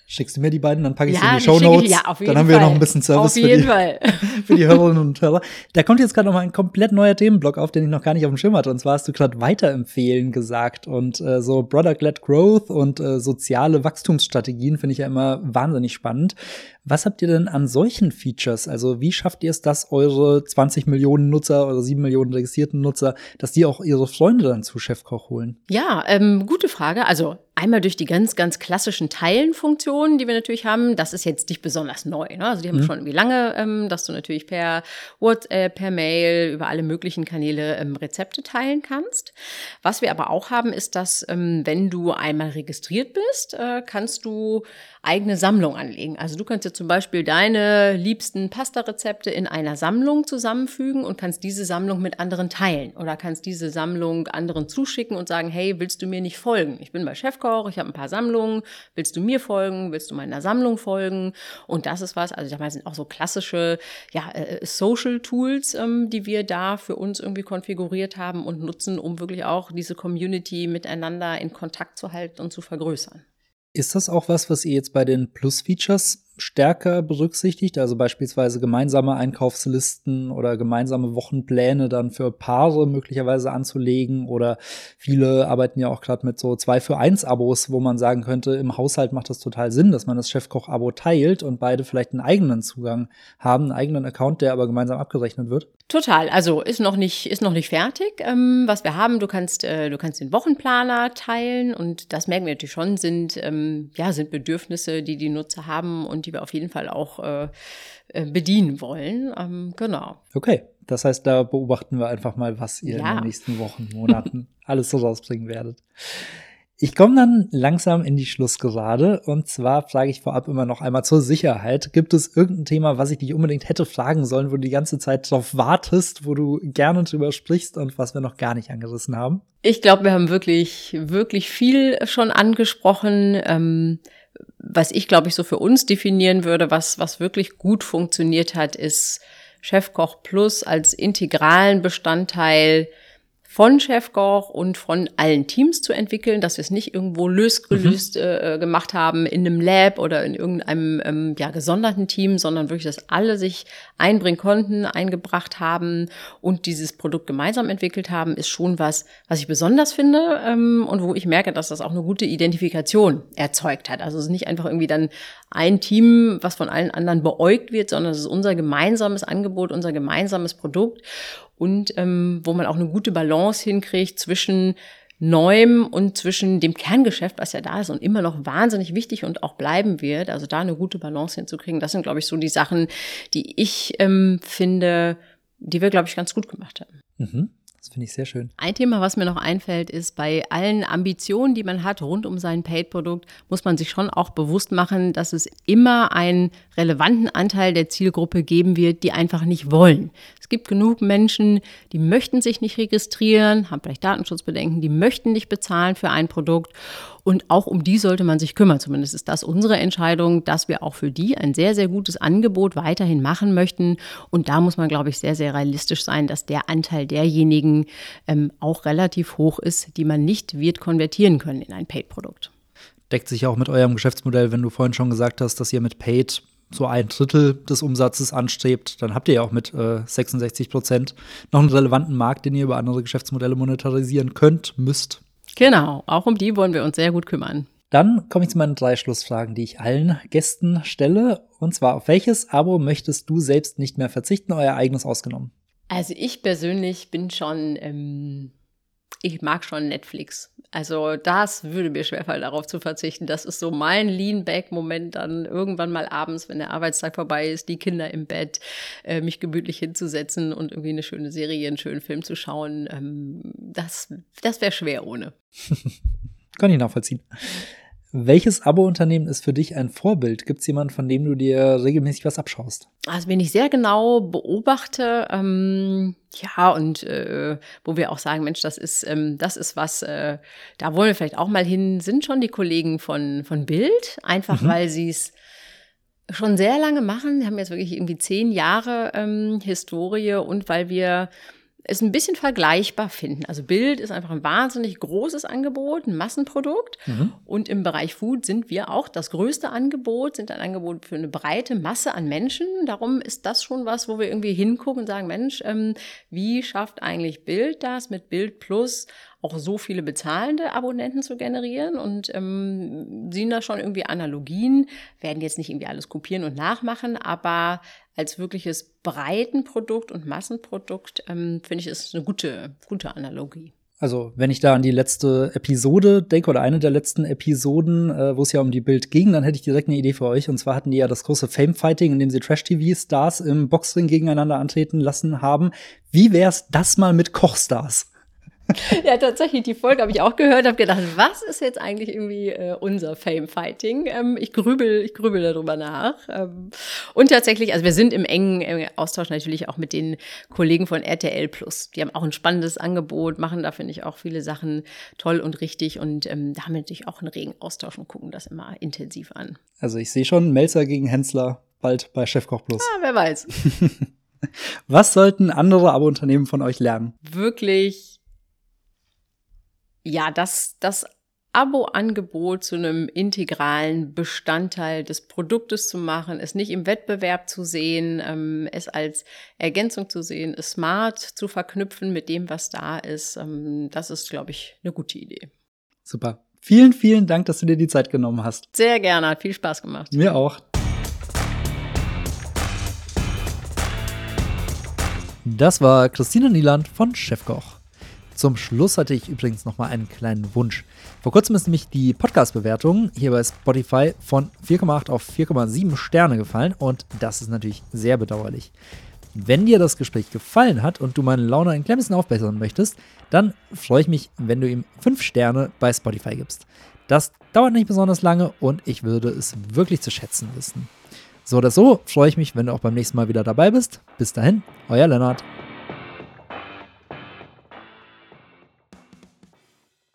Schickst du mir die beiden, dann packe ich ja, sie in die Shownotes. Ja, auf jeden dann haben wir Fall. noch ein bisschen Service auf jeden für, Fall. die, für die Hörerinnen und Hörer. Da kommt jetzt gerade noch mal ein komplett neuer Themenblock auf, den ich noch gar nicht auf dem Schirm hatte. Und zwar hast du gerade weiterempfehlen gesagt. Und äh, so Product-led Growth und äh, soziale Wachstumsstrategien finde ich ja immer wahnsinnig spannend. Was habt ihr denn an solchen Features? Also wie schafft ihr es, dass eure zwanzig Millionen Nutzer oder sieben Millionen registrierten Nutzer, dass die auch ihre Freunde dann zu Chefkoch holen? Ja, ähm, gute Frage. Also einmal durch die ganz, ganz klassischen Teilen-Funktionen, die wir natürlich haben. Das ist jetzt nicht besonders neu. Ne? Also die haben wir mhm. schon irgendwie lange, ähm, dass du natürlich per WhatsApp, per Mail, über alle möglichen Kanäle ähm, Rezepte teilen kannst. Was wir aber auch haben, ist, dass ähm, wenn du einmal registriert bist, äh, kannst du eigene Sammlung anlegen. Also du kannst jetzt zum Beispiel deine liebsten Pasta-Rezepte in einer Sammlung zusammenfügen und kannst diese Sammlung mit anderen teilen oder kannst diese Sammlung anderen zuschicken und sagen, hey, willst du mir nicht folgen? Ich bin bei Chefkoch, ich habe ein paar Sammlungen, willst du mir folgen, willst du meiner Sammlung folgen? Und das ist was, also ich sag mal, sind auch so klassische ja, äh, Social-Tools, ähm, die wir da für uns irgendwie konfiguriert haben und nutzen, um wirklich auch diese Community miteinander in Kontakt zu halten und zu vergrößern. Ist das auch was, was ihr jetzt bei den Plus-Features stärker berücksichtigt? Also beispielsweise gemeinsame Einkaufslisten oder gemeinsame Wochenpläne dann für Paare möglicherweise anzulegen? Oder viele arbeiten ja auch gerade mit so zwei für eins Abos, wo man sagen könnte, im Haushalt macht das total Sinn, dass man das Chefkoch-Abo teilt und beide vielleicht einen eigenen Zugang haben, einen eigenen Account, der aber gemeinsam abgerechnet wird? Total, also ist noch nicht ist noch nicht fertig. Ähm, was wir haben, du kannst äh, du kannst den Wochenplaner teilen und das merken wir natürlich schon, sind ähm, ja sind Bedürfnisse, die die Nutzer haben und die wir auf jeden Fall auch äh, bedienen wollen. Ähm, genau. Okay, das heißt, da beobachten wir einfach mal, was ihr ja. in den nächsten Wochen, Monaten alles so rausbringen werdet. Ich komme dann langsam in die Schlussgerade und zwar frage ich vorab immer noch einmal zur Sicherheit. Gibt es irgendein Thema, was ich dich unbedingt hätte fragen sollen, wo du die ganze Zeit drauf wartest, wo du gerne drüber sprichst und was wir noch gar nicht angerissen haben? Ich glaube, wir haben wirklich, wirklich viel schon angesprochen. Ähm, was ich, glaube ich, so für uns definieren würde, was, was wirklich gut funktioniert hat, ist Chefkoch Plus als integralen Bestandteil von Chefkoch und von allen Teams zu entwickeln, dass wir es nicht irgendwo losgelöst mhm. äh, gemacht haben in einem Lab oder in irgendeinem ähm, ja, gesonderten Team, sondern wirklich, dass alle sich einbringen konnten, eingebracht haben und dieses Produkt gemeinsam entwickelt haben, ist schon was, was ich besonders finde ähm, und wo ich merke, dass das auch eine gute Identifikation erzeugt hat. Also es ist nicht einfach irgendwie dann ein Team, was von allen anderen beäugt wird, sondern es ist unser gemeinsames Angebot, unser gemeinsames Produkt. Und ähm, wo man auch eine gute Balance hinkriegt zwischen Neuem und zwischen dem Kerngeschäft, was ja da ist und immer noch wahnsinnig wichtig und auch bleiben wird. Also da eine gute Balance hinzukriegen, das sind, glaube ich, so die Sachen, die ich ähm, finde, die wir, glaube ich, ganz gut gemacht haben. Mhm. Das finde ich sehr schön. Ein Thema, was mir noch einfällt, ist, bei allen Ambitionen, die man hat rund um sein Paid-Produkt, muss man sich schon auch bewusst machen, dass es immer einen relevanten Anteil der Zielgruppe geben wird, die einfach nicht wollen. Es gibt genug Menschen, die möchten sich nicht registrieren, haben vielleicht Datenschutzbedenken, die möchten nicht bezahlen für ein Produkt. Und auch um die sollte man sich kümmern. Zumindest ist das unsere Entscheidung, dass wir auch für die ein sehr, sehr gutes Angebot weiterhin machen möchten. Und da muss man, glaube ich, sehr, sehr realistisch sein, dass der Anteil derjenigen ähm, auch relativ hoch ist, die man nicht wird konvertieren können in ein Paid-Produkt. Deckt sich auch mit eurem Geschäftsmodell, wenn du vorhin schon gesagt hast, dass ihr mit Paid so ein Drittel des Umsatzes anstrebt, dann habt ihr ja auch mit äh, sechsundsechzig Prozent noch einen relevanten Markt, den ihr über andere Geschäftsmodelle monetarisieren könnt, müsst. Genau, auch um die wollen wir uns sehr gut kümmern. Dann komme ich zu meinen drei Schlussfragen, die ich allen Gästen stelle. Und zwar, auf welches Abo möchtest du selbst nicht mehr verzichten, euer eigenes ausgenommen? Also ich persönlich bin schon, ähm, ich mag schon Netflix. Also das würde mir schwerfallen, darauf zu verzichten. Das ist so mein Lean-Back-Moment dann irgendwann mal abends, wenn der Arbeitstag vorbei ist, die Kinder im Bett, äh, mich gemütlich hinzusetzen und irgendwie eine schöne Serie, einen schönen Film zu schauen. Ähm, das das wäre schwer ohne. Kann ich nachvollziehen. Welches Abo-Unternehmen ist für dich ein Vorbild? Gibt es jemanden, von dem du dir regelmäßig was abschaust? Also wenn ich sehr genau beobachte, ähm, ja, und äh, wo wir auch sagen, Mensch, das ist ähm, das ist was, äh, da wollen wir vielleicht auch mal hin, sind schon die Kollegen von von Bild, einfach mhm. weil sie es schon sehr lange machen. Wir haben jetzt wirklich irgendwie zehn Jahre ähm, Historie und weil wir es ein bisschen vergleichbar finden. Also Bild ist einfach ein wahnsinnig großes Angebot, ein Massenprodukt. Mhm. Und im Bereich Food sind wir auch das größte Angebot, sind ein Angebot für eine breite Masse an Menschen. Darum ist das schon was, wo wir irgendwie hingucken und sagen, Mensch, ähm, wie schafft eigentlich Bild das mit Bild Plus auch so viele bezahlende Abonnenten zu generieren und ähm, sehen da schon irgendwie Analogien, werden jetzt nicht irgendwie alles kopieren und nachmachen, aber als wirkliches Breitenprodukt und Massenprodukt ähm, finde ich, ist eine gute, gute Analogie. Also, wenn ich da an die letzte Episode denke oder eine der letzten Episoden, äh, wo es ja um die Bild ging, dann hätte ich direkt eine Idee für euch. Und zwar hatten die ja das große Fame-Fighting, in dem sie Trash-T V-Stars im Boxring gegeneinander antreten lassen haben. Wie wär's das mal mit Kochstars? Ja, tatsächlich, die Folge habe ich auch gehört, habe gedacht, was ist jetzt eigentlich irgendwie äh, unser Fame-Fighting? Ähm, ich grübel, ich grübel darüber nach. Ähm, und tatsächlich, also wir sind im engen äh, Austausch natürlich auch mit den Kollegen von R T L Plus. Die haben auch ein spannendes Angebot, machen da, finde ich, auch viele Sachen toll und richtig und ähm, da haben wir natürlich auch einen regen Austausch und gucken das immer intensiv an. Also ich sehe schon, Melzer gegen Hensler bald bei Chefkoch Plus. Ah, wer weiß. Was sollten andere Abo-Unternehmen von euch lernen? Wirklich Ja, das, das Abo-Angebot zu einem integralen Bestandteil des Produktes zu machen, es nicht im Wettbewerb zu sehen, ähm, es als Ergänzung zu sehen, es smart zu verknüpfen mit dem, was da ist, ähm, das ist, glaube ich, eine gute Idee. Super. Vielen, vielen Dank, dass du dir die Zeit genommen hast. Sehr gerne, hat viel Spaß gemacht. Mir auch. Das war Christine Nieland von Chefkoch. Zum Schluss hatte ich übrigens noch mal einen kleinen Wunsch. Vor kurzem ist nämlich die Podcast-Bewertung hier bei Spotify von vier Komma acht auf vier Komma sieben Sterne gefallen und das ist natürlich sehr bedauerlich. Wenn dir das Gespräch gefallen hat und du meine Laune ein klein bisschen aufbessern möchtest, dann freue ich mich, wenn du ihm fünf Sterne bei Spotify gibst. Das dauert nicht besonders lange und ich würde es wirklich zu schätzen wissen. So oder so freue ich mich, wenn du auch beim nächsten Mal wieder dabei bist. Bis dahin, euer Lennart.